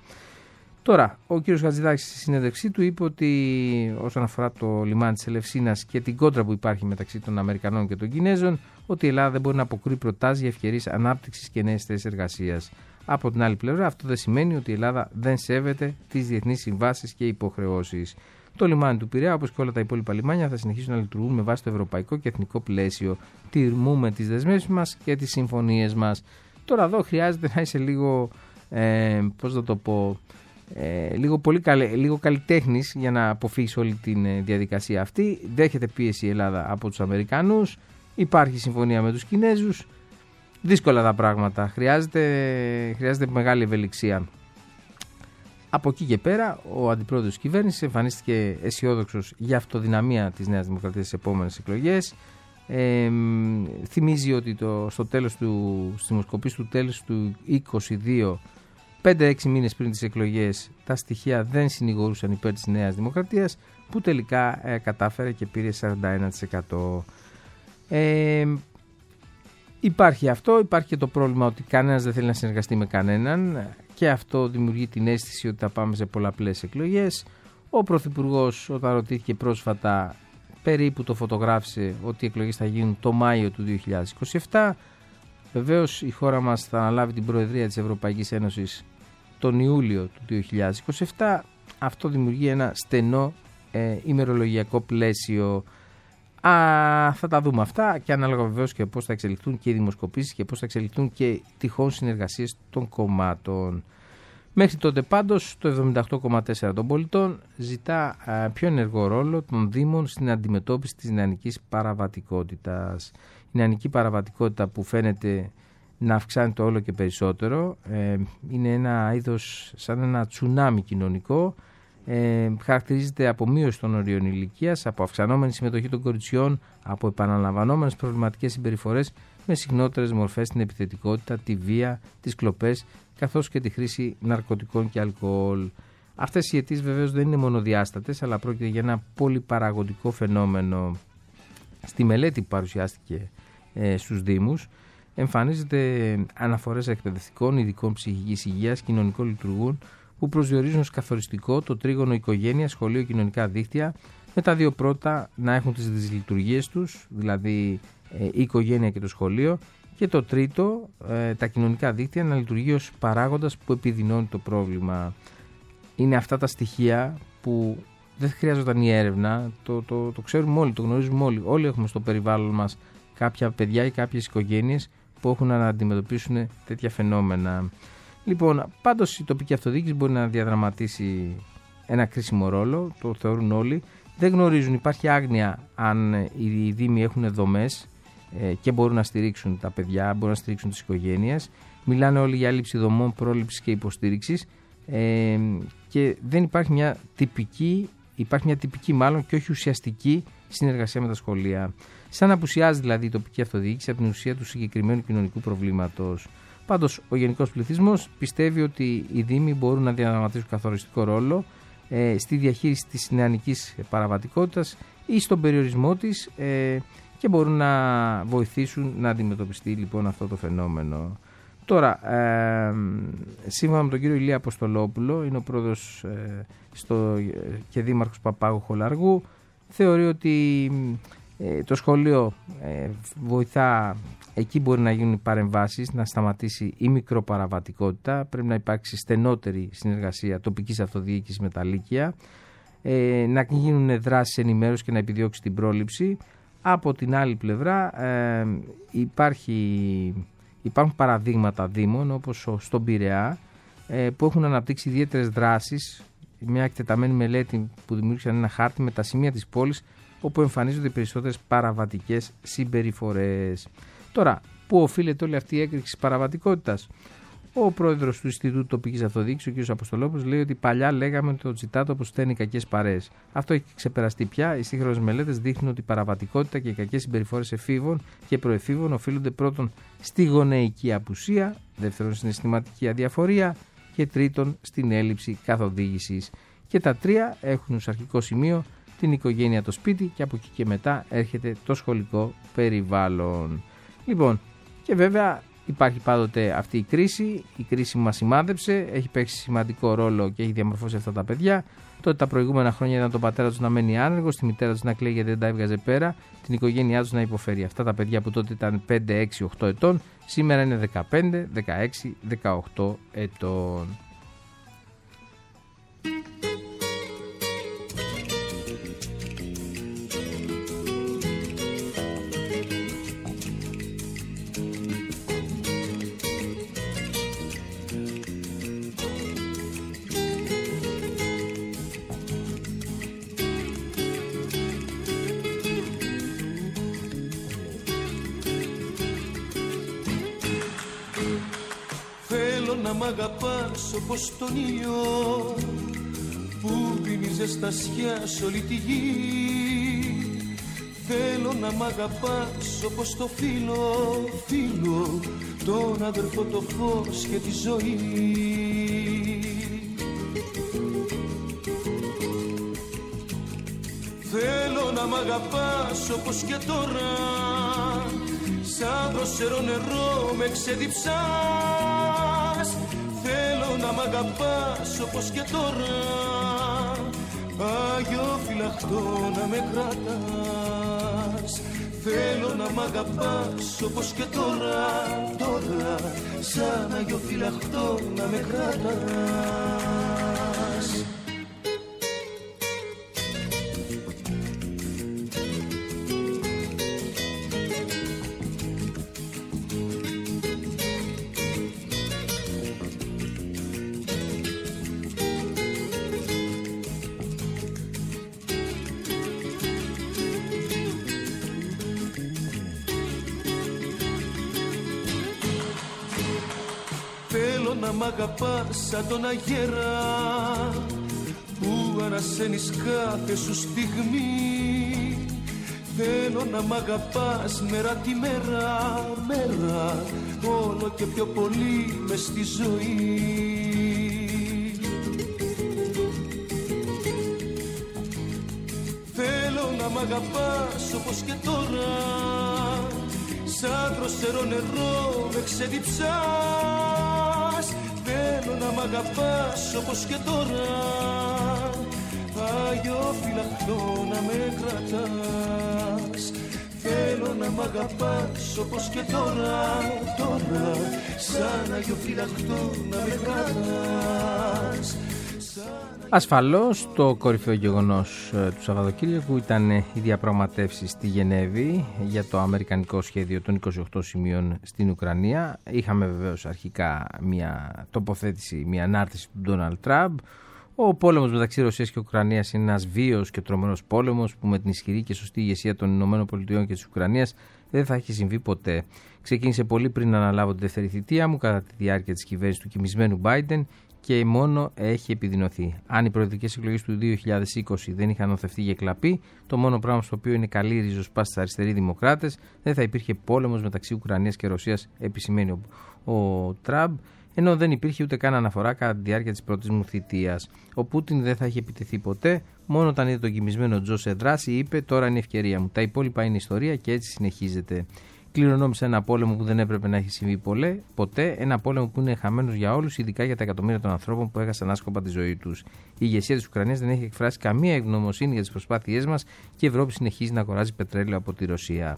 Τώρα, ο κ. Χατζηδάκης στη συνέντευξή του είπε ότι όσον αφορά το λιμάνι της Ελευσίνας και την κόντρα που υπάρχει μεταξύ των Αμερικανών και των Κινέζων, ότι η Ελλάδα δεν μπορεί να αποκρούει προτάσεις για ευκαιρίες ανάπτυξης και νέες θέσεις εργασίας. Από την άλλη πλευρά, αυτό δεν σημαίνει ότι η Ελλάδα δεν σέβεται τις διεθνείς συμβάσεις και υποχρεώσεις. Το λιμάνι του Πειραιά, όπως και όλα τα υπόλοιπα λιμάνια, θα συνεχίσουν να λειτουργούν με βάση το ευρωπαϊκό και εθνικό πλαίσιο. Τηρούμε τις δεσμεύσεις μας και τις συμφωνίες μας. Τώρα εδώ χρειάζεται να είσαι λίγο, ε, πώς θα το πω, ε, λίγο, πολύ καλε, λίγο καλλιτέχνης για να αποφύγεις όλη τη διαδικασία αυτή. Δέχεται πίεση η Ελλάδα από τους Αμερικανούς, υπάρχει συμφωνία με τους Κινέζους. Δύσκολα τα πράγματα, χρειάζεται, χρειάζεται μεγάλη ευελιξία. Από εκεί και πέρα, ο αντιπρόεδρος της κυβέρνησης εμφανίστηκε αισιόδοξος για αυτοδυναμία της Νέας Δημοκρατίας στις επόμενες εκλογές. Ε, θυμίζει ότι το, στο τέλος του, στις δημοσκοπήσεις του τέλους του είκοσι δύο, πέντε έξι μήνες πριν τις εκλογές, τα στοιχεία δεν συνηγορούσαν υπέρ της Νέας Δημοκρατίας, που τελικά ε, κατάφερε και πήρε σαράντα ένα τοις εκατό. Ε, Υπάρχει αυτό, υπάρχει και το πρόβλημα ότι κανένας δεν θέλει να συνεργαστεί με κανέναν και αυτό δημιουργεί την αίσθηση ότι θα πάμε σε πολλαπλές εκλογές. Ο Πρωθυπουργός, όταν ρωτήθηκε πρόσφατα, περίπου το φωτογράφησε ότι οι εκλογές θα γίνουν το Μάιο του δύο χιλιάδες είκοσι επτά. Βεβαίως η χώρα μας θα αναλάβει την Προεδρία της Ευρωπαϊκής Ένωσης τον Ιούλιο του δύο χιλιάδες είκοσι επτά. Αυτό δημιουργεί ένα στενό ε, ημερολογιακό πλαίσιο. Α, θα τα δούμε αυτά και ανάλογα βεβαίως και πώς θα εξελιχθούν και οι δημοσκοπήσεις και πώς θα εξελιχθούν και τυχόν συνεργασίες των κομμάτων. Μέχρι τότε πάντως το εβδομήντα οκτώ κόμμα τέσσερα των πολιτών ζητά α, πιο ενεργό ρόλο των Δήμων στην αντιμετώπιση της νεανικής παραβατικότητας. Η νεανική παραβατικότητα που φαίνεται να αυξάνεται όλο και περισσότερο ε, είναι ένα είδος σαν ένα τσουνάμι κοινωνικό. Ε, χαρακτηρίζεται από μείωση των ορίων ηλικίας, από αυξανόμενη συμμετοχή των κοριτσιών, από επαναλαμβανόμενες προβληματικές συμπεριφορές με συχνότερες μορφές στην επιθετικότητα, τη βία, τις κλοπές καθώς και τη χρήση ναρκωτικών και αλκοόλ. Αυτές οι αιτίες βεβαίως δεν είναι μονοδιάστατες, αλλά πρόκειται για ένα πολυπαραγωγικό φαινόμενο. Στη μελέτη που παρουσιάστηκε ε, στους Δήμους εμφανίζεται αναφορές εκπαιδευτικών, ειδικών ψυχικής υγείας, κοινωνικών λειτουργών που προσδιορίζουν ως καθοριστικό το τρίγωνο οικογένεια, σχολείο, κοινωνικά δίκτυα, με τα δύο πρώτα να έχουν τις δυσλειτουργίες τους, δηλαδή ε, η οικογένεια και το σχολείο, και το τρίτο, ε, τα κοινωνικά δίκτυα, να λειτουργεί ως παράγοντας που επιδεινώνει το πρόβλημα. Είναι αυτά τα στοιχεία που δεν χρειάζονταν η έρευνα, το, το, το ξέρουμε όλοι, το γνωρίζουμε όλοι. Όλοι έχουμε στο περιβάλλον μας κάποια παιδιά ή κάποιες οικογένειες που έχουν να αντιμετωπίσουν τέτοια φαινόμενα. Λοιπόν, πάντως η τοπική αυτοδιοίκηση μπορεί να διαδραματίσει ένα κρίσιμο ρόλο, το θεωρούν όλοι. Δεν γνωρίζουν, υπάρχει άγνοια αν οι Δήμοι έχουν δομές ε, και μπορούν να στηρίξουν τα παιδιά, μπορούν να στηρίξουν τις οικογένειες. Μιλάνε όλοι για έλλειψη δομών, πρόληψης και υποστήριξης ε, και δεν υπάρχει μια τυπική, υπάρχει μια τυπική μάλλον και όχι ουσιαστική συνεργασία με τα σχολεία. Σαν να απουσιάζει δηλαδή η τοπική αυτοδιοίκηση από την ουσία του συγκεκριμένου κοινωνικού προβλήματος. Πάντως, ο γενικός πληθυσμός πιστεύει ότι οι Δήμοι μπορούν να διαδραματίσουν καθοριστικό ρόλο ε, στη διαχείριση της νεανικής παραβατικότητας ή στον περιορισμό της ε, και μπορούν να βοηθήσουν να αντιμετωπιστεί λοιπόν αυτό το φαινόμενο. Τώρα, ε, σύμφωνα με τον κύριο Ηλία Αποστολόπουλο, είναι ο πρόεδρος ε, στο, και δήμαρχος Παπάγου Χολαργού, θεωρεί ότι ε, το σχολείο ε, βοηθά, εκεί μπορεί να γίνουν παρεμβάσεις, να σταματήσει η μικροπαραβατικότητα, πρέπει να υπάρξει στενότερη συνεργασία τοπικής αυτοδιοίκησης με τα λύκεια, ε, να γίνουν δράσεις ενημέρωσης και να επιδιώξει την πρόληψη. Από την άλλη πλευρά ε, υπάρχει... Υπάρχουν παραδείγματα δήμων όπως στον Πειραιά που έχουν αναπτύξει ιδιαίτερες δράσεις, μια εκτεταμένη μελέτη που δημιούργησαν ένα χάρτη με τα σημεία της πόλης όπου εμφανίζονται οι περισσότερες παραβατικές συμπεριφορές. Τώρα, πού οφείλεται όλη αυτή η έκρηξη της παραβατικότητας? Ο πρόεδρος του Ινστιτούτου Τοπικής Αυτοδιοίκησης, ο κ. Αποστολόπουλος, λέει ότι παλιά λέγαμε ότι το τσιτάτο που στέλνει κακές παρέες. Αυτό έχει ξεπεραστεί πια. Οι σύγχρονες μελέτες δείχνουν ότι η παραβατικότητα και οι κακές συμπεριφορές εφήβων και προεφήβων οφείλονται πρώτον στη γονεϊκή απουσία, δεύτερον στην αισθηματική αδιαφορία και τρίτον στην έλλειψη καθοδήγησης. Και τα τρία έχουν ως αρχικό σημείο την οικογένεια, το σπίτι, και από εκεί και μετά έρχεται το σχολικό περιβάλλον. Λοιπόν, και βέβαια υπάρχει πάντοτε αυτή η κρίση, η κρίση μας σημάδεψε, έχει παίξει σημαντικό ρόλο και έχει διαμορφώσει αυτά τα παιδιά. Τότε τα προηγούμενα χρόνια ήταν τον πατέρα τους να μένει άνεργος, τη μητέρα τους να κλαίει γιατί δεν τα έβγαζε πέρα, την οικογένειά τους να υποφέρει. Αυτά τα παιδιά που τότε ήταν πέντε, έξι, οκτώ ετών, σήμερα είναι δεκαπέντε, δεκαέξι, δεκαοκτώ ετών. Να μ' αγαπάς όπως τον ήλιο που δίνει ζεστασιά σ' όλη τη γη. Θέλω να μ' αγαπάς όπως το φίλο, φίλο, τον αδερφό, το φως και τη ζωή. Θέλω να μ' αγαπάς όπως και τώρα, σαν δροσερό νερό με ξεδιψάς. Θέλω να μ' αγαπάς όπως και τώρα, Άγιο φυλαχτό να με κρατάς. Θέλω να μ' αγαπάς όπως και τώρα, τώρα, σαν Άγιο φυλαχτό να με κρατάς. να μ' αγαπάς σαν τον αγέρα που ανασένεις κάθε σου στιγμή. Θέλω να μ' αγαπάς μέρα τη μέρα, μέρα, όλο και πιο πολύ μες στη ζωή. Θέλω να μ' αγαπάς όπως και τώρα, σαν δροσερό νερό με ξεδιψάς. Θέλω να μ' αγαπάς όπως και τώρα, Άγιο φυλαχτό να με κρατάς. Θέλω να μ' αγαπάς όπως και τώρα, τώρα, σαν Άγιο φυλαχτό να με κρατάς. Ασφαλώς το κορυφαίο γεγονός του Σαββατοκύριακου ήταν οι διαπραγματεύσεις στη Γενέβη για το αμερικανικό σχέδιο των είκοσι οκτώ σημείων στην Ουκρανία. Είχαμε βεβαίως αρχικά μια τοποθέτηση, μια ανάρτηση του Ντόναλντ Τραμπ. Ο πόλεμος μεταξύ Ρωσίας και Ουκρανίας είναι ένας βίαιος και τρομερός πόλεμος που με την ισχυρή και σωστή ηγεσία των ΗΠΑ και της Ουκρανίας δεν θα έχει συμβεί ποτέ. Ξεκίνησε πολύ πριν να αναλάβω τη δεύτερη θητεία μου, κατά τη διάρκεια της κυβέρνησης του κοιμισμένου Biden, και μόνο έχει επιδεινωθεί. Αν οι προεδρικές εκλογές του δύο χιλιάδες είκοσι δεν είχαν οθευτεί για κλαπή, το μόνο πράγμα στο οποίο είναι καλή ριζοσπάστη αριστεροί δημοκράτες, δεν θα υπήρχε πόλεμος μεταξύ Ουκρανίας και Ρωσίας, επισημαίνει ο, ο Τραμπ, ενώ δεν υπήρχε ούτε καν αναφορά κατά τη διάρκεια της πρώτης μου θητείας. Ο Πούτιν δεν θα είχε επιτεθεί ποτέ, μόνο όταν είδε τον κοιμισμένο Τζο σε δράση, είπε: Τώρα είναι η ευκαιρία μου. Τα υπόλοιπα είναι ιστορία και έτσι συνεχίζεται. Κληρονόμησε ένα πόλεμο που δεν έπρεπε να έχει συμβεί πολλέ, ποτέ, ένα πόλεμο που είναι χαμένος για όλους, ειδικά για τα εκατομμύρια των ανθρώπων που έχασαν άσκοπα τη ζωή τους. Η ηγεσία της Ουκρανίας δεν έχει εκφράσει καμία ευγνωμοσύνη για τις προσπάθειές μας και η Ευρώπη συνεχίζει να αγοράζει πετρέλαιο από τη Ρωσία.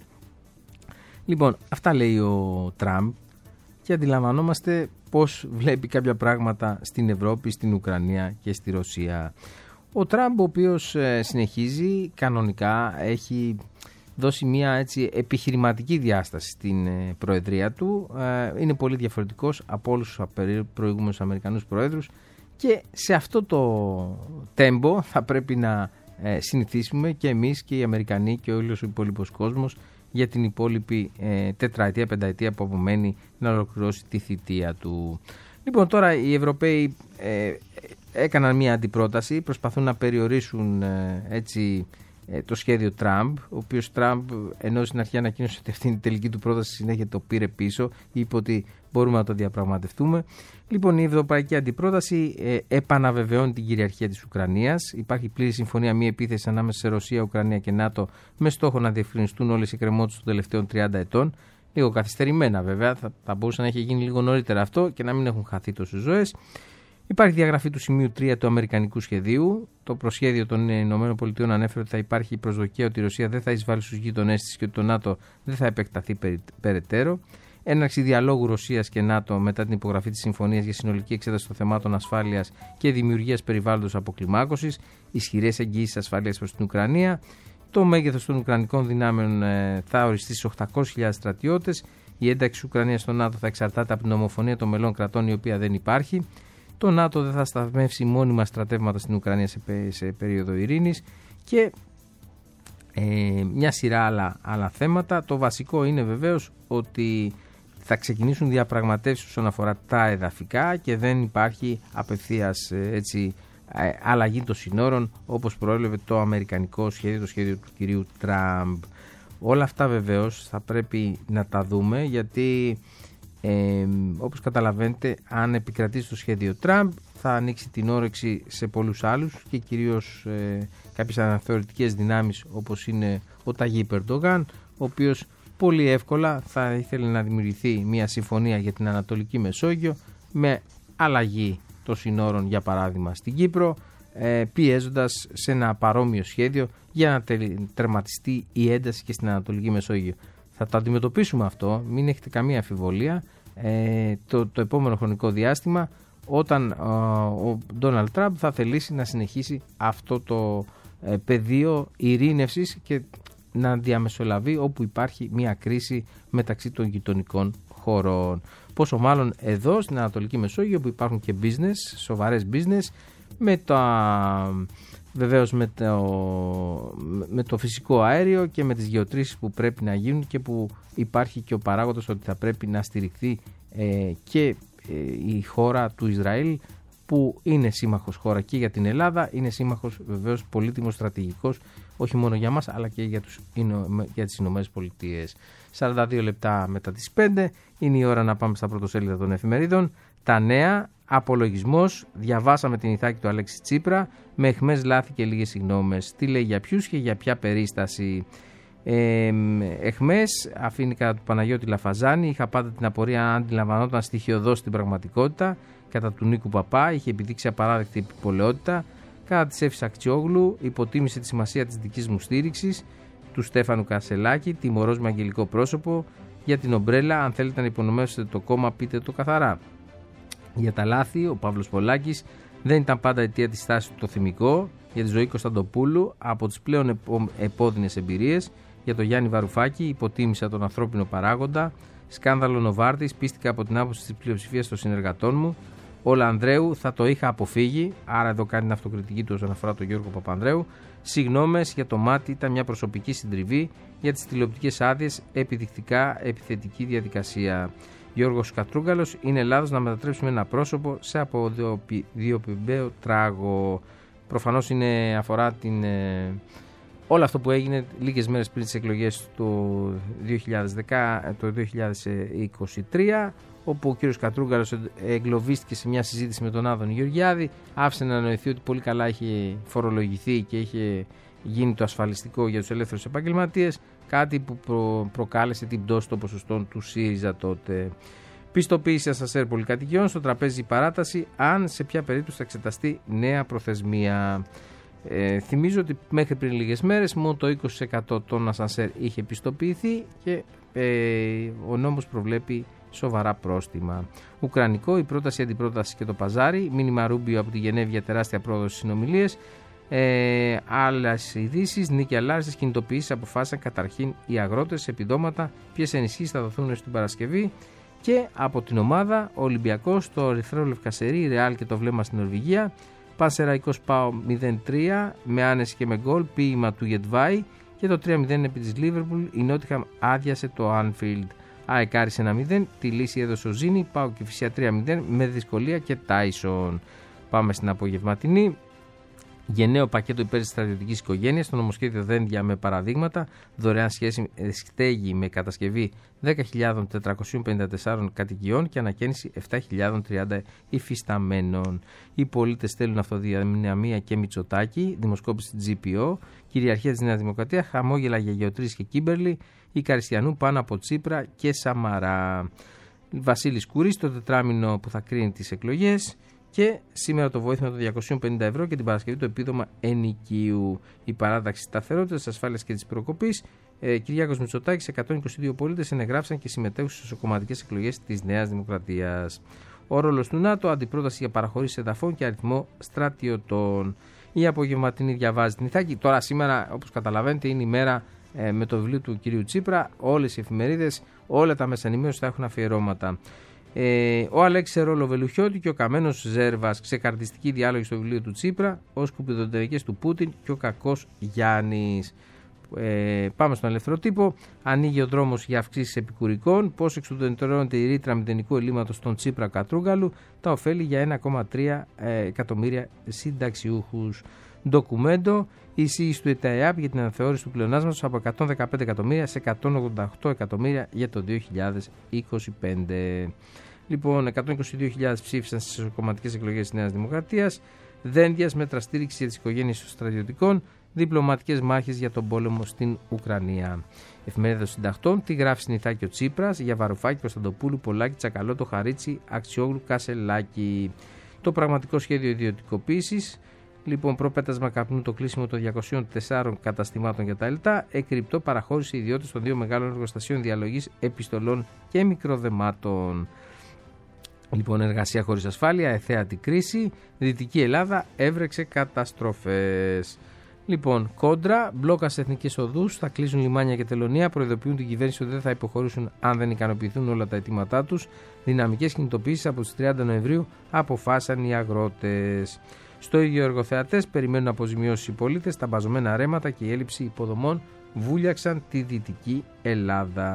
Λοιπόν, αυτά λέει ο Τραμπ και αντιλαμβανόμαστε πώς βλέπει κάποια πράγματα στην Ευρώπη, στην Ουκρανία και στη Ρωσία. Ο Τραμπ, ο οποίος ε, συνεχίζει κανονικά, έχει δώσει μια έτσι επιχειρηματική διάσταση στην ε, προεδρία του. Ε, είναι πολύ διαφορετικός από όλους τους προηγούμενους Αμερικανούς προέδρους και σε αυτό το τέμπο θα πρέπει να ε, συνηθίσουμε και εμείς και οι Αμερικανοί και όλος ο υπόλοιπος κόσμος για την υπόλοιπη ε, τετραετία, πενταετία που απομένει να ολοκληρώσει τη θητεία του. Λοιπόν, τώρα οι Ευρωπαίοι ε, έκαναν μια αντιπρόταση, προσπαθούν να περιορίσουν ε, έτσι ε, το σχέδιο Τραμπ, ο οποίος Τραμπ, ενώ στην αρχή ανακοίνωσε ότι αυτή είναι η τελική του πρόταση, συνέχεια το πήρε πίσω, είπε ότι μπορούμε να το διαπραγματευτούμε. Λοιπόν, η Ευρωπαϊκή Αντιπρόταση ε, επαναβεβαιώνει την κυριαρχία της Ουκρανίας. Υπάρχει πλήρη συμφωνία μη επίθεση ανάμεσα σε Ρωσία, Ουκρανία και ΝΑΤΟ, με στόχο να διευκρινιστούν όλες οι εκκρεμότητες των τελευταίων τριάντα ετών. Λίγο καθυστερημένα βέβαια, θα, θα μπορούσε να έχει γίνει λίγο νωρίτερα αυτό και να μην έχουν χαθεί τόσες ζωές. Υπάρχει διαγραφή του σημείου τρία του Αμερικανικού σχεδίου. Το προσχέδιο των ΗΠΑ ανέφερε ότι θα υπάρχει προσδοκία ότι η Ρωσία δεν θα εισβάλλει στους γείτονές της και ότι το ΝΑΤΟ δεν θα επεκταθεί περι, περαιτέρω. Έναρξη διαλόγου Ρωσίας και ΝΑΤΟ μετά την υπογραφή της Συμφωνίας για συνολική εξέταση των θεμάτων ασφάλειας και δημιουργίας περιβάλλοντος αποκλιμάκωσης. Ισχυρές εγγυήσεις ασφαλείας προς την Ουκρανία. Το μέγεθος των Ουκρανικών δυνάμεων ε, θα οριστεί στις οχτακόσιες χιλιάδες στρατιώτες. Η ένταξη της Ουκρανίας στο ΝΑΤΟ θα εξαρτάται από την ομοφωνία των μελών κρατών, η οποία δεν υπάρχει. Το ΝΑΤΟ δεν θα σταθμεύσει μόνιμα στρατεύματα στην Ουκρανία σε, σε περίοδο ειρήνης και ε, μια σειρά άλλα, άλλα θέματα. Το βασικό είναι βεβαίως ότι θα ξεκινήσουν διαπραγματεύσεις όσον αφορά τα εδαφικά και δεν υπάρχει απευθείας έτσι, αλλαγή των συνόρων όπως προέλευε το αμερικανικό σχέδιο, το σχέδιο του κυρίου Τραμπ. Όλα αυτά βεβαίως θα πρέπει να τα δούμε, γιατί ε, όπως καταλαβαίνετε, αν επικρατήσει το σχέδιο Τραμπ θα ανοίξει την όρεξη σε πολλούς άλλους και κυρίως ε, κάποιες αναθεωρητικές δυνάμεις όπως είναι ο Ταγίπ Ερντογάν, ο οποίος πολύ εύκολα θα ήθελε να δημιουργηθεί μια συμφωνία για την Ανατολική Μεσόγειο με αλλαγή των συνόρων, για παράδειγμα στην Κύπρο, ε, πιέζοντας σε ένα παρόμοιο σχέδιο για να τερματιστεί η ένταση και στην Ανατολική Μεσόγειο. Θα το αντιμετωπίσουμε αυτό, μην έχετε καμία αμφιβολία, ε, το, το επόμενο χρονικό διάστημα, όταν ε, ο Ντόναλντ Τραμπ θα θελήσει να συνεχίσει αυτό το ε, πεδίο ειρήνευσης και να διαμεσολαβεί όπου υπάρχει μια κρίση μεταξύ των γειτονικών χωρών. Πόσο μάλλον εδώ στην Ανατολική Μεσόγειο, που υπάρχουν και business, σοβαρές business, με τα, βεβαίως με το, με το φυσικό αέριο και με τις γεωτρήσεις που πρέπει να γίνουν και που υπάρχει και ο παράγοντας ότι θα πρέπει να στηριχθεί ε, και η χώρα του Ισραήλ, που είναι σύμμαχος χώρα και για την Ελλάδα, είναι σύμμαχος βεβαίως πολύτιμος στρατηγικός, όχι μόνο για μας αλλά και για, τους, για τις Ηνωμένες Πολιτείες. σαράντα δύο λεπτά μετά τις πέντε είναι η ώρα να πάμε στα πρωτοσέλιδα των εφημερίδων. Τα νέα, απολογισμός, διαβάσαμε την ηθάκη του Αλέξη Τσίπρα, με αιχμές λάθη και λίγες συγγνώμες. Τι λέει για ποιους και για ποια περίσταση. Ε, εχμές αφήνει κατά του Παναγιώτη Λαφαζάνη. Είχα πάντα την απορία αν αντιλαμβανόταν στοιχειοδός την πραγματικότητα. Κατά του Νίκου Παπά είχε επιδείξει απαράδεκτη επιπολαιότητα. Κατά της Εύης Αξιόγλου υποτίμησε τη σημασία της δικής μου στήριξης. Του Στέφανου Κασελάκη, τιμωρός με αγγελικό πρόσωπο. Για την ομπρέλα, αν θέλετε να υπονομεύσετε το κόμμα, πείτε το καθαρά. Για τα λάθη, ο Παύλος Πολάκης, δεν ήταν πάντα αιτία της στάσης του το θυμικό. Για τη ζωή Κωνσταντοπούλου, από τις πλέον επο, επώδυνες εμπειρίες. Για τον Γιάννη Βαρουφάκη, υποτίμησα τον ανθρώπινο παράγοντα. Σκάνδαλο Νοβάρτης, πίστηκα από την άποψη της πλειοψηφίας των συνεργατών μου. Ο Λανδρέου, θα το είχα αποφύγει. Άρα εδώ κάνει την αυτοκριτική του όσον αφορά τον Γιώργο Παπανδρέου. Συγγνώμες για το μάτι, ήταν μια προσωπική συντριβή. Για τις τηλεοπτικές άδειες, επιδεικτικά επιθετική διαδικασία. Γιώργος Κατρούγκαλος, είναι λάθος να μετατρέψουμε ένα πρόσωπο σε αποδιοποιημένο τράγο. Προφανώς είναι, αφορά την, ε, όλο αυτό που έγινε λίγες μέρες πριν τις εκλογές το δύο χιλιάδες δέκα, το δύο χιλιάδες είκοσι τρία, όπου ο κύριος Κατρούγκαλος εγκλωβίστηκε σε μια συζήτηση με τον Άδωνη Γεωργιάδη, άφησε να νοηθεί ότι πολύ καλά είχε φορολογηθεί και είχε γίνει το ασφαλιστικό για τους ελεύθερους επαγγελματίες, κάτι που προ, προκάλεσε την πτώση των ποσοστών του ΣΥΡΙΖΑ τότε. Πιστοποίηση ασανσέρ πολυκατοικιών, στο τραπέζι η παράταση, αν σε ποια περίπτωση θα εξεταστεί νέα προθεσμία. Ε, θυμίζω ότι μέχρι πριν λίγες μέρες μόνο το είκοσι τοις εκατό των ασανσέρ είχε πιστοποιηθεί και ε, ο νόμος προβλέπει σοβαρά πρόστιμα. Ουκρανικό, η πρόταση, η αντιπρόταση και το παζάρι. Μήνυμα Ρούμπιο από τη Γενέβη για τεράστια πρόοδο στις συνομιλίες. Ε, άλλες ειδήσεις. Νίκη Αλάρισης, κινητοποιήσεις αποφάσισαν καταρχήν οι αγρότες σε επιδόματα. Ποιες ενισχύσεις θα δοθούν στην Παρασκευή. Και από την ομάδα Ολυμπιακός, το Ερυθρό Λευκασερί, η Ρεάλ και το Βλέμμα στην Νορβηγία. Πανσεραϊκός Πάο μηδέν τρία με άνεση και με γκολ, ποίημα του Γετβάη. Και το τρία μηδέν επί της Λίβερπουλ, η Νότιχαμ άδειασε το Άνφιλντ. ΑΕΚ Άρης ένα μηδέν, τη λύση έδωσε ο Ζήνη, Πάο και Φυσιά τρία μηδέν με δυσκολία και Τάισον. Πάμε στην απογευματινή. Γενναίο πακέτο υπέρ της στρατιωτικής οικογένειας, το νομοσχέδιο Δένδια με παραδείγματα, δωρεάν σχέση στέγη με κατασκευή δέκα χιλιάδες τετρακόσιες πενήντα τέσσερα κατοικιών και ανακαίνιση επτά χιλιάδες τριάντα υφισταμένων. Οι πολίτες θέλουν αυτοδυναμία και Μητσοτάκη, δημοσκόπηση τζι πι ο, κυριαρχία της Νέας Δημοκρατία, χαμόγελα για Γεωτρής και Κίμπερλι, η Καριστιανού πάνω από Τσίπρα και Σαμαρά. Βασίλης Κούρης, το τετράμινο που θα κρίνει τις εκλογές. Και σήμερα το βοήθημα των διακόσια πενήντα ευρώ και την Παρασκευή το επίδομα ενοικίου. Η παράταξη σταθερότητας, της ασφάλειας και της προκοπής. Ε, Κυριάκος Μητσοτάκης, εκατόν είκοσι δύο πολίτες ενεγράψαν και συμμετέχουν στις εσωκομματικές εκλογές της Νέας Δημοκρατίας. Ο ρόλος του ΝΑΤΟ, αντιπρόταση για παραχωρήσεις εδαφών και αριθμό στρατιωτών. Η απογευματινή διαβάζει την Ιθάκη. Τώρα σήμερα, όπως καταλαβαίνετε, είναι η μέρα ε, με το βιβλίο του κυρίου Τσίπρα. Όλες οι εφημερίδες, όλα τα μέσα ενημέρωσης θα έχουν αφιερώματα. Ε, ο Αλέξης Ρόλο Βελουχιώτη και ο Καμένος Ζέρβας, ξεκαρτιστική διάλογη στο βιβλίο του Τσίπρα, ως σκουπιδοτελικές του Πούτιν και ο κακός Γιάννης. Ε, πάμε στον ελεύθερο τύπο. Ανοίγει ο δρόμος για αυξήσεις επικουρικών. Πώς εξουδετερώνεται η ρήτρα μηδενικού ελλείμματος στον Τσίπρα Κατρούγκαλου. Τα ωφέλη για ένα κόμμα τρία ε, εκατομμύρια συνταξιούχους. Ντοκουμέντο. Η εισήγηση του ΕΤΑΕΑΠ για την αναθεώρηση του πλεονάσματος από εκατόν δεκαπέντε εκατομμύρια σε εκατόν ογδόντα οκτώ εκατομμύρια για το δύο χιλιάδες είκοσι πέντε. Λοιπόν, εκατόν είκοσι δύο χιλιάδες ψήφισαν στις κομματικές εκλογές της Νέας Δημοκρατίας. Δένδιας, μέτρα στήριξη για τις οικογένειες των στρατιωτικών. Διπλωματικές μάχες για τον πόλεμο στην Ουκρανία. Εφημερίδα των Συντακτών. Τι γράφει στην Ιθάκη ο Τσίπρας για Βαρουφάκη, Κωνσταντοπούλου, Πολάκη, Τσακαλώτο, Χαρίτσι, Αξιόγλου, Κασελάκη. Το πραγματικό σχέδιο ιδιωτικοποίησης. Λοιπόν, προπέτασμα καπνού, το κλείσιμο των διακοσίων τεσσάρων καταστημάτων για τα ΕΛΤΑ. Εκρυπτό παραχώρηση ιδιώτες των δύο μεγάλων εργοστασίων διαλογής επιστολών και μικροδεμάτων. Λοιπόν, εργασία χωρίς ασφάλεια, εθέατη κρίση. Δυτική Ελλάδα έβρεξε καταστροφές. Λοιπόν, κόντρα, μπλόκα σε εθνικές οδούς, θα κλείσουν λιμάνια και τελωνεία, προειδοποιούν την κυβέρνηση ότι δεν θα υποχωρήσουν αν δεν ικανοποιηθούν όλα τα αιτήματά τους. Δυναμικές κινητοποίησεις από τις τριάντα Νοεμβρίου αποφάσισαν οι αγρότες. Στο ίδιο εργοθεατές περιμένουν αποζημιώσεις οι πολίτες, τα μπαζωμένα ρέματα και η έλλειψη υποδομών βούλιαξαν τη Δυτική Ελλάδα.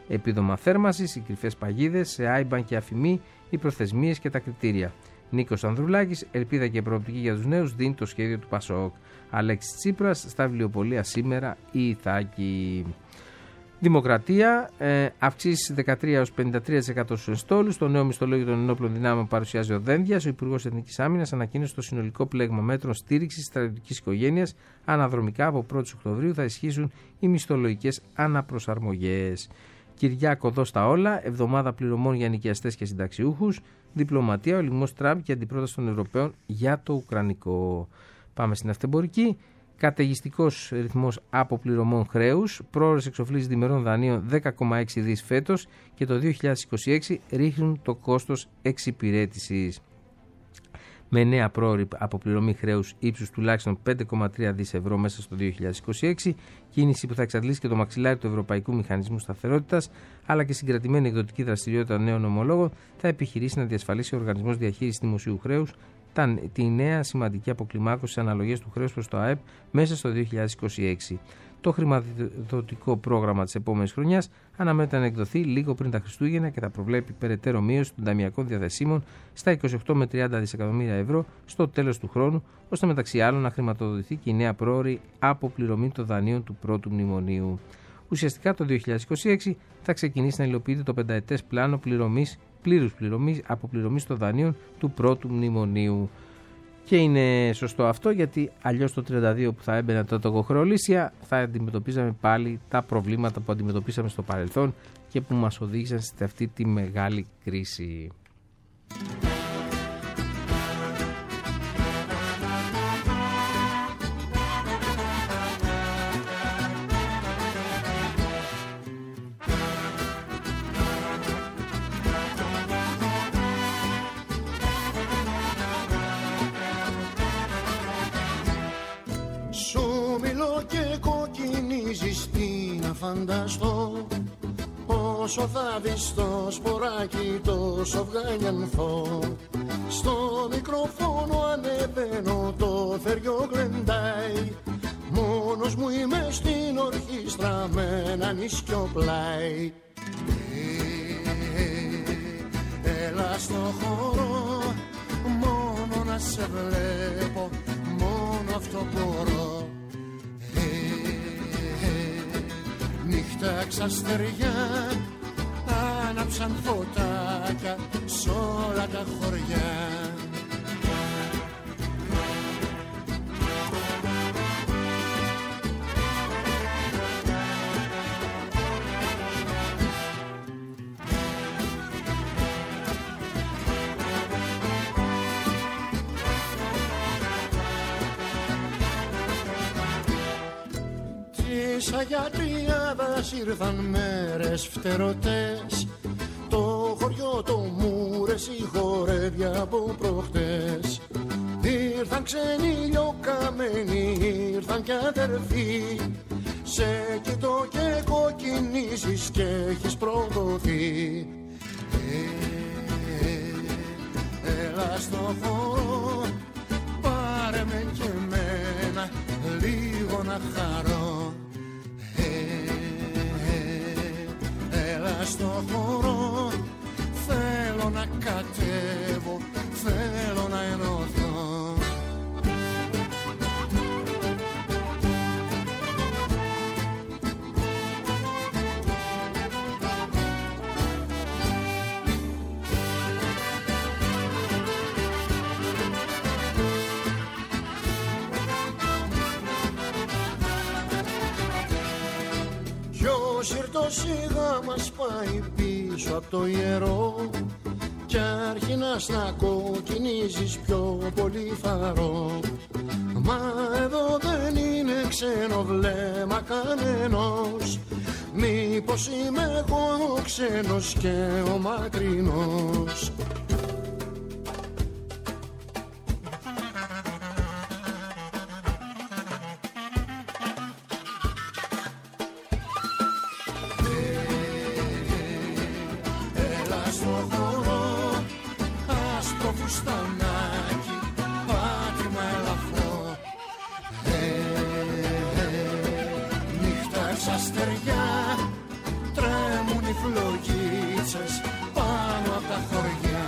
Επίδομα θέρμανσης, οι κρυφές παγίδες, σε άιμπαν και αφημί, οι προθεσμίες και τα κριτήρια. Νίκος Ανδρουλάκης, ελπίδα και προοπτική για τους νέους, δίνει το σχέδιο του Πασόκ. Αλέξης Τσίπρας, στα βιβλιοπωλεία σήμερα η Ιθάκη. Δημοκρατία, ε, αυξήσει δεκατρία έως πενήντα τρία τοις εκατό στους στόλους. Το νέο μισθολόγιο των ενόπλων δυνάμεων παρουσιάζει ο Δένδιας. Ο Υπουργός Εθνικής Άμυνας ανακοίνωσε το συνολικό πλέγμα μέτρων στήριξης στρατιωτικής οικογένειας. Αναδρομικά από πρώτη Οκτωβρίου θα ισχύσουν οι μισθολογικές αναπροσαρμογές. Κυριάκο δω στα όλα, εβδομάδα πληρωμών για νοικιαστές και συνταξιούχους. Διπλωματία, ο λιγμός Τραμπ και αντιπρόταση των Ευρωπαίων για το Ουκρανικό. Πάμε στην αυτεμπορική. Καταιγιστικός ρυθμός αποπληρωμών χρέους, πρόορες εξοφλήσεις διμερών δανείων δέκα κόμμα έξι δις φέτος και το δύο χιλιάδες είκοσι έξι ρίχνουν το κόστος εξυπηρέτησης. Με νέα πρόορη αποπληρωμή χρέους ύψους τουλάχιστον πέντε κόμμα τρία δις ευρώ μέσα στο δύο χιλιάδες είκοσι έξι, κίνηση που θα εξαντλήσει και το μαξιλάρι του Ευρωπαϊκού Μηχανισμού Σταθερότητας, αλλά και συγκρατημένη εκδοτική δραστηριότητα νέων ομολόγων, θα επιχειρήσει να διασφαλίσει ο Οργανισμός Διαχείρισης Δημοσίου Χρέους τη νέα σημαντική αποκλιμάκωση στις αναλογίες του χρέους προς το ΑΕΠ μέσα στο δύο χιλιάδες είκοσι έξι. Το χρηματοδοτικό πρόγραμμα της επόμενης χρονιάς αναμένεται να εκδοθεί λίγο πριν τα Χριστούγεννα και θα προβλέπει περαιτέρω μείωση των ταμειακών διαθεσίμων στα είκοσι οκτώ με τριάντα δισεκατομμύρια ευρώ στο τέλος του χρόνου, ώστε μεταξύ άλλων να χρηματοδοτηθεί και η νέα πρόωρη αποπληρωμή των δανείων του πρώτου μνημονίου. Ουσιαστικά το δύο χιλιάδες είκοσι έξι θα ξεκινήσει να υλοποιείται το πενταετές πλάνο πληρωμής, πλήρους πληρωμής, αποπληρωμής των δανείων του πρώτου μνημονίου. Και είναι σωστό αυτό, γιατί αλλιώς το τριάντα δύο που θα έμπαινε το τοκοχρεωλήσια θα αντιμετωπίζαμε πάλι τα προβλήματα που αντιμετωπίσαμε στο παρελθόν και που μας οδήγησαν σε αυτή τη μεγάλη κρίση. Φανταστώ όσο θα δεις το σποράκι τόσο βγανιανθώ. Στο μικρόφωνο ανεβαίνω, το θεριό γλεντάει. Μόνος μου είμαι στην ορχήστρα με ένα νησκιο πλάι. Ε, έλα στο χώρο, μόνο να σε βλέπω, μόνο αυτό μπορώ. Νύχτα ξαστεριά, άναψαν φωτάκια σ' όλα τα χωριά. Της Αγιατριάδας ήρθαν μέρες φτερωτές, το χωριό το Μούρες η χορεύια από προχτές. Ήρθαν ξένοι λιοκαμένοι, ήρθαν κι αδερφοί, σε κοιτώ και κοκκινίζεις και έχεις προδοθεί. Ε, έλα στο χώρο, πάρε με κι εμένα λίγο να χαρώ. Έλα στο χώρο, θέλω να κατέβω, θέλω να ενωθώ. Ο σύρτος σιγά μας πάει πίσω από το ιερό κι άρχινας να κοκκινίζεις πιο πολύ φαρό. Μα εδώ δεν είναι ξένο βλέμμα κανενός, μήπως είμαι εγώ ο ξένος και ο μακρινός. τρέμουν οι φλογίτσες πάνω από τα χωριά.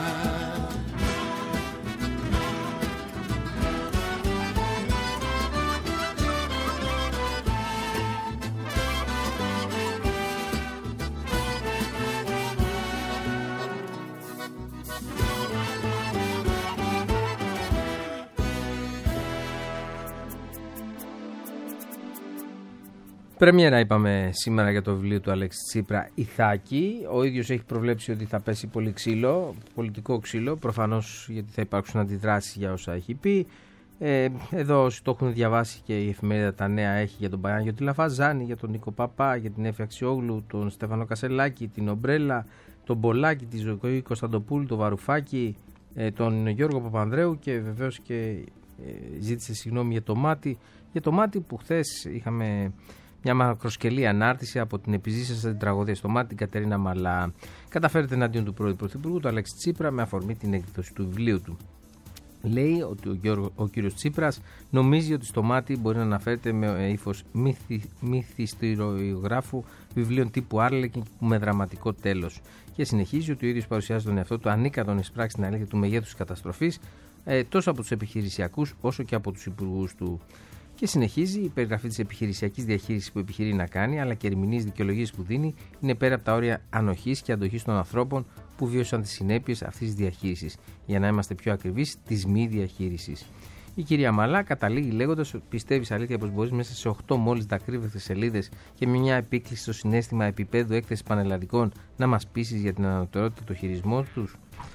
Πρεμιέρα είπαμε σήμερα για το βιβλίο του Αλέξη Τσίπρα, Ιθάκη. Ο ίδιος έχει προβλέψει ότι θα πέσει πολύ ξύλο, πολιτικό ξύλο, προφανώς γιατί θα υπάρξουν αντιδράσεις για όσα έχει πει. Ε, εδώ όσοι το έχουν διαβάσει και η εφημερίδα Τα Νέα έχει για τον Πανάγιο τη Λαφαζάνη, για τον Νίκο Παπά, για την Έφη Αξιόγλου, τον Στέφανο Κασελάκη, την Ομπρέλα, τον Μπολάκη, τη Ζωή Κωνσταντοπούλου, τον Βαρουφάκη, ε, τον Γιώργο Παπανδρέου και βεβαίως και ε, ζήτησε συγγνώμη για το μάτι, για το μάτι που χθες είχαμε μια μακροσκελή ανάρτηση από την επιζήσια στην τραγωδία στο μάτι, την Κατερίνα Μαλά. Καταφέρεται εναντίον του πρώην Πρωθυπουργού, του Αλέξη Τσίπρα, με αφορμή την έκδοση του βιβλίου του. Λέει ότι ο, Γιώργο, ο κύριος Τσίπρας νομίζει ότι στο μάτι μπορεί να αναφέρεται με ύφος μυθι, μυθιστηριογράφου βιβλίων τύπου Άρλεκιν με δραματικό τέλος. Και συνεχίζει ότι ο ίδιος παρουσιάζει τον εαυτό του ανίκατον εις πράξη την αλήθεια του μεγέθους της καταστροφής, ε, τόσο από τους επιχειρησιακούς όσο και από τους υπουργούς του. Και συνεχίζει η περιγραφή της επιχειρησιακής διαχείρισης που επιχειρεί να κάνει, αλλά και ερμηνείες δικαιολογίες που δίνει, είναι πέρα από τα όρια ανοχής και αντοχής των ανθρώπων που βίωσαν τις συνέπειες αυτής της διαχείρισης. Για να είμαστε πιο ακριβείς, της μη διαχείρισης. Η κυρία Μαλά καταλήγει λέγοντας ότι πιστεύεις αλήθεια πως μπορείς μέσα σε οκτώ μόλις δακρύβευτες σελίδες και με μια επίκληση στο συναίσθημα επίπεδου έκθεσης πανελλαδικών να μας πείσεις για την ανωτερότητα του χειρισμό τους.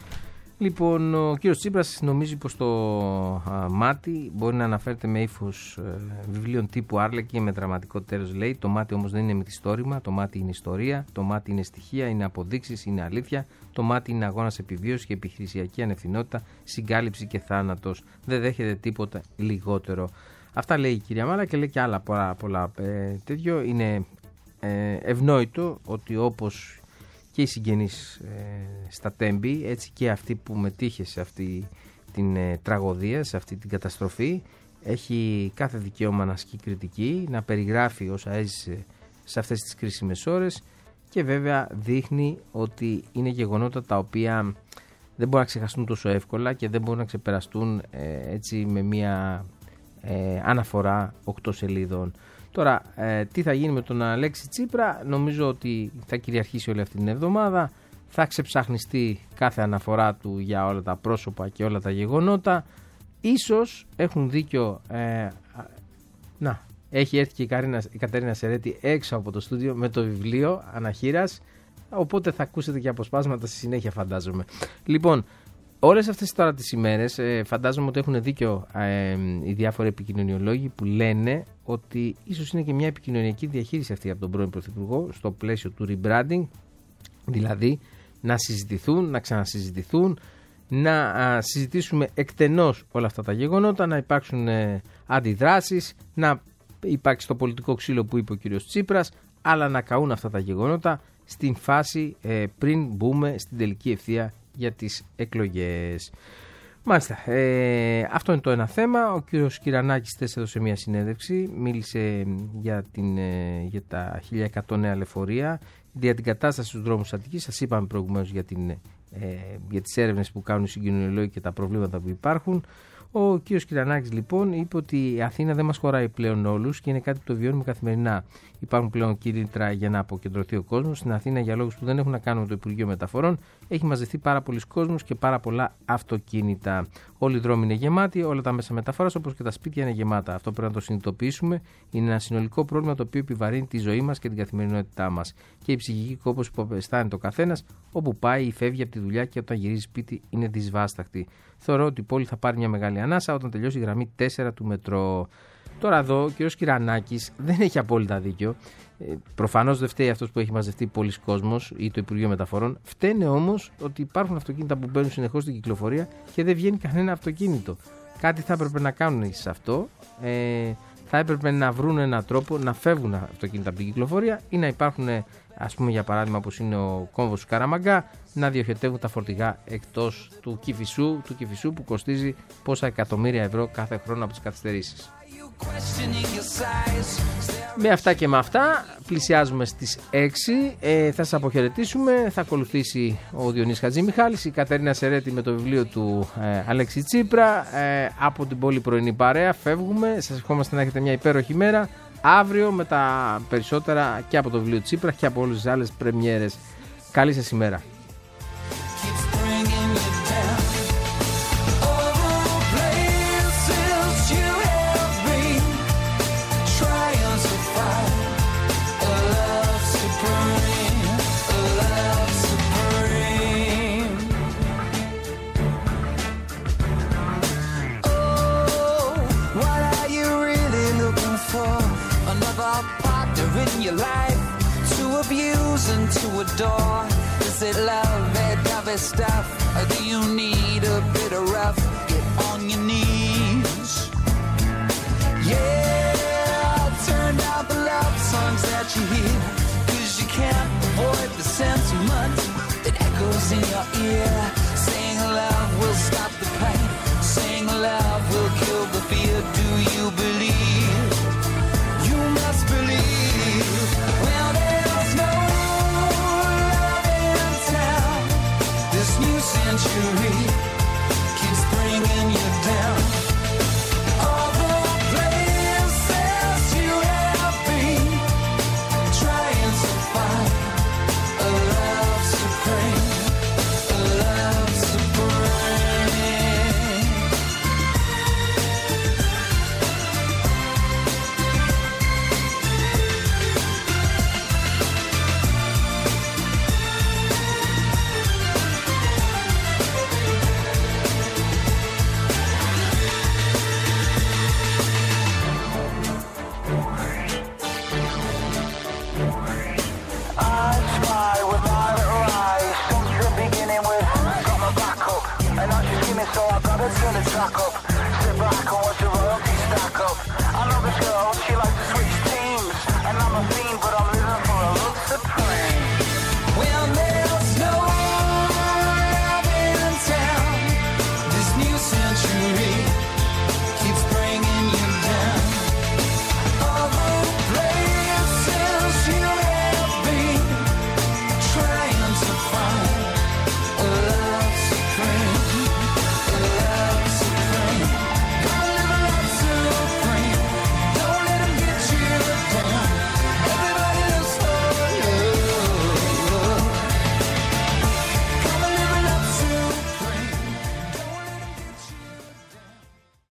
Λοιπόν, ο κύριος Τσίπρας νομίζει πως το α, μάτι μπορεί να αναφέρεται με ύφος ε, βιβλίων τύπου Άρλεκιν με δραματικό τέλος. Λέει, το μάτι όμως δεν είναι μυθιστόρημα, το μάτι είναι ιστορία, το μάτι είναι στοιχεία, είναι αποδείξεις, είναι αλήθεια, το μάτι είναι αγώνας επιβίωσης και επιχειρησιακή ανευθυνότητα, συγκάλυψη και θάνατος. Δεν δέχεται τίποτα λιγότερο. Αυτά λέει η κυρία Μάλα και λέει και άλλα πολλά, πολλά ε, τέτοιο. Είναι ε, ευνόητο ότι όπως και οι συγγενείς ε, στα Τέμπη, έτσι και αυτή που μετήχε σε αυτή την ε, τραγωδία, σε αυτή την καταστροφή, έχει κάθε δικαίωμα να ασκεί κριτική, να περιγράφει όσα έζησε σε αυτές τις κρίσιμες ώρες και βέβαια δείχνει ότι είναι γεγονότα τα οποία δεν μπορούν να ξεχαστούν τόσο εύκολα και δεν μπορούν να ξεπεραστούν ε, έτσι με μια ε, αναφορά οκτώ σελίδων. Τώρα, ε, τι θα γίνει με τον Αλέξη Τσίπρα, νομίζω ότι θα κυριαρχήσει όλη αυτή την εβδομάδα, θα ξεψαχνιστεί κάθε αναφορά του για όλα τα πρόσωπα και όλα τα γεγονότα. Ίσως έχουν δίκιο, ε, να, έχει έρθει και η, Καρίνα, η Κατερίνα Σερέτη έξω από το στούντιο με το βιβλίο αναχείρας, οπότε θα ακούσετε και αποσπάσματα στη συνέχεια φαντάζομαι. Λοιπόν, όλες αυτές τώρα τις ημέρες ε, φαντάζομαι ότι έχουν δίκιο ε, οι διάφοροι επικοινωνιολόγοι που λένε ότι ίσως είναι και μια επικοινωνιακή διαχείριση αυτή από τον πρώην Πρωθυπουργό στο πλαίσιο του rebranding, δηλαδή να συζητηθούν, να ξανασυζητηθούν, να α, συζητήσουμε εκτενώς όλα αυτά τα γεγονότα, να υπάρξουν ε, αντιδράσεις, να υπάρξει το πολιτικό ξύλο που είπε ο κύριος Τσίπρας, αλλά να καούν αυτά τα γεγονότα στην φάση ε, πριν μπούμε στην τελική ευθεία για τις εκλογές. Μάλιστα, ε, αυτό είναι το ένα θέμα. Ο κύριος Κυρανάκης χθες έδωσε μια συνέντευξη, μίλησε για, την, ε, για τα χίλια εκατό νέα λεωφορεία, για την κατάσταση στους δρόμους Αττικής. Σας είπαμε προηγουμένως για, την, ε, για τις έρευνες που κάνουν οι συγκοινωνιολόγοι και τα προβλήματα που υπάρχουν. Ο κ. Κυρανάκης λοιπόν είπε ότι η Αθήνα δεν μας χωράει πλέον όλους και είναι κάτι που το βιώνουμε καθημερινά. Υπάρχουν πλέον κίνητρα για να αποκεντρωθεί ο κόσμος. Στην Αθήνα, για λόγους που δεν έχουν να κάνουν με το Υπουργείο Μεταφορών, έχει μαζευτεί πάρα πολλοί κόσμος και πάρα πολλά αυτοκίνητα. Όλοι οι δρόμοι είναι γεμάτοι, όλα τα μέσα μεταφοράς όπως και τα σπίτια είναι γεμάτα. Αυτό πρέπει να το συνειδητοποιήσουμε. Είναι ένα συνολικό πρόβλημα το οποίο επιβαρύνει τη ζωή μας και την καθημερινότητά μας. Και η ψυχική κόπωση που αισθάνεται ο καθένας, όπου πάει ή φεύγει από τη δουλειά και όταν γυρίζει σπίτι είναι δυσβάσταχτη. Θεωρώ ότι η πόλη θα πάρει μια μεγάλη ανάσα όταν τελειώσει η γραμμή τέσσερα του μετρό. Τώρα εδώ ο κ. Κυρανάκης δεν έχει απόλυτα δίκιο. Ε, προφανώς δεν φταίει αυτός που έχει μαζευτεί πολλοί κόσμος ή το Υπουργείο Μεταφορών. Φταίνε όμως ότι υπάρχουν αυτοκίνητα που μπαίνουν συνεχώς στην κυκλοφορία και δεν βγαίνει κανένα αυτοκίνητο. Κάτι θα έπρεπε να κάνουν σε αυτό. Ε, θα έπρεπε να βρουν έναν τρόπο να φεύγουν αυτοκίνητα από την κυκλοφορία ή να υπάρχουν ας πούμε για παράδειγμα όπως είναι ο κόμβος του Καραμαγκά, να διοχετεύουν τα φορτηγά εκτός του Κηφισού, του Κηφισού που κοστίζει πόσα εκατομμύρια ευρώ κάθε χρόνο από τις καθυστερήσεις. Με αυτά και με αυτά πλησιάζουμε στις έξι. ε, Θα σας αποχαιρετήσουμε. Θα ακολουθήσει ο Διονύσης Χατζημιχάλης, η Κατερίνα Σερέτη με το βιβλίο του ε, Αλέξη Τσίπρα. ε, Από την πολύ πρωινή παρέα φεύγουμε. Σας ευχόμαστε να έχετε μια υπέροχη μέρα. Αύριο με τα περισσότερα και από το βιβλίο Τσίπρα και από όλες τις άλλες πρεμιέρες. Καλή σας ημέρα. Your life to abuse and to adore. Is it love, that dovey stuff, or do you need a bit of rough? Get on your knees. Yeah, turn down the love songs that you hear, 'cause you can't avoid the sentiment that echoes in your ear. Saying love will stop the pain, saying love will kill the fear. Do you believe? You must believe. Well, there's no love in town. This new century keeps bringing you down. All the places you have been, trying to find a love supreme, a love supreme. So I gotta turn the track up, sit back and watch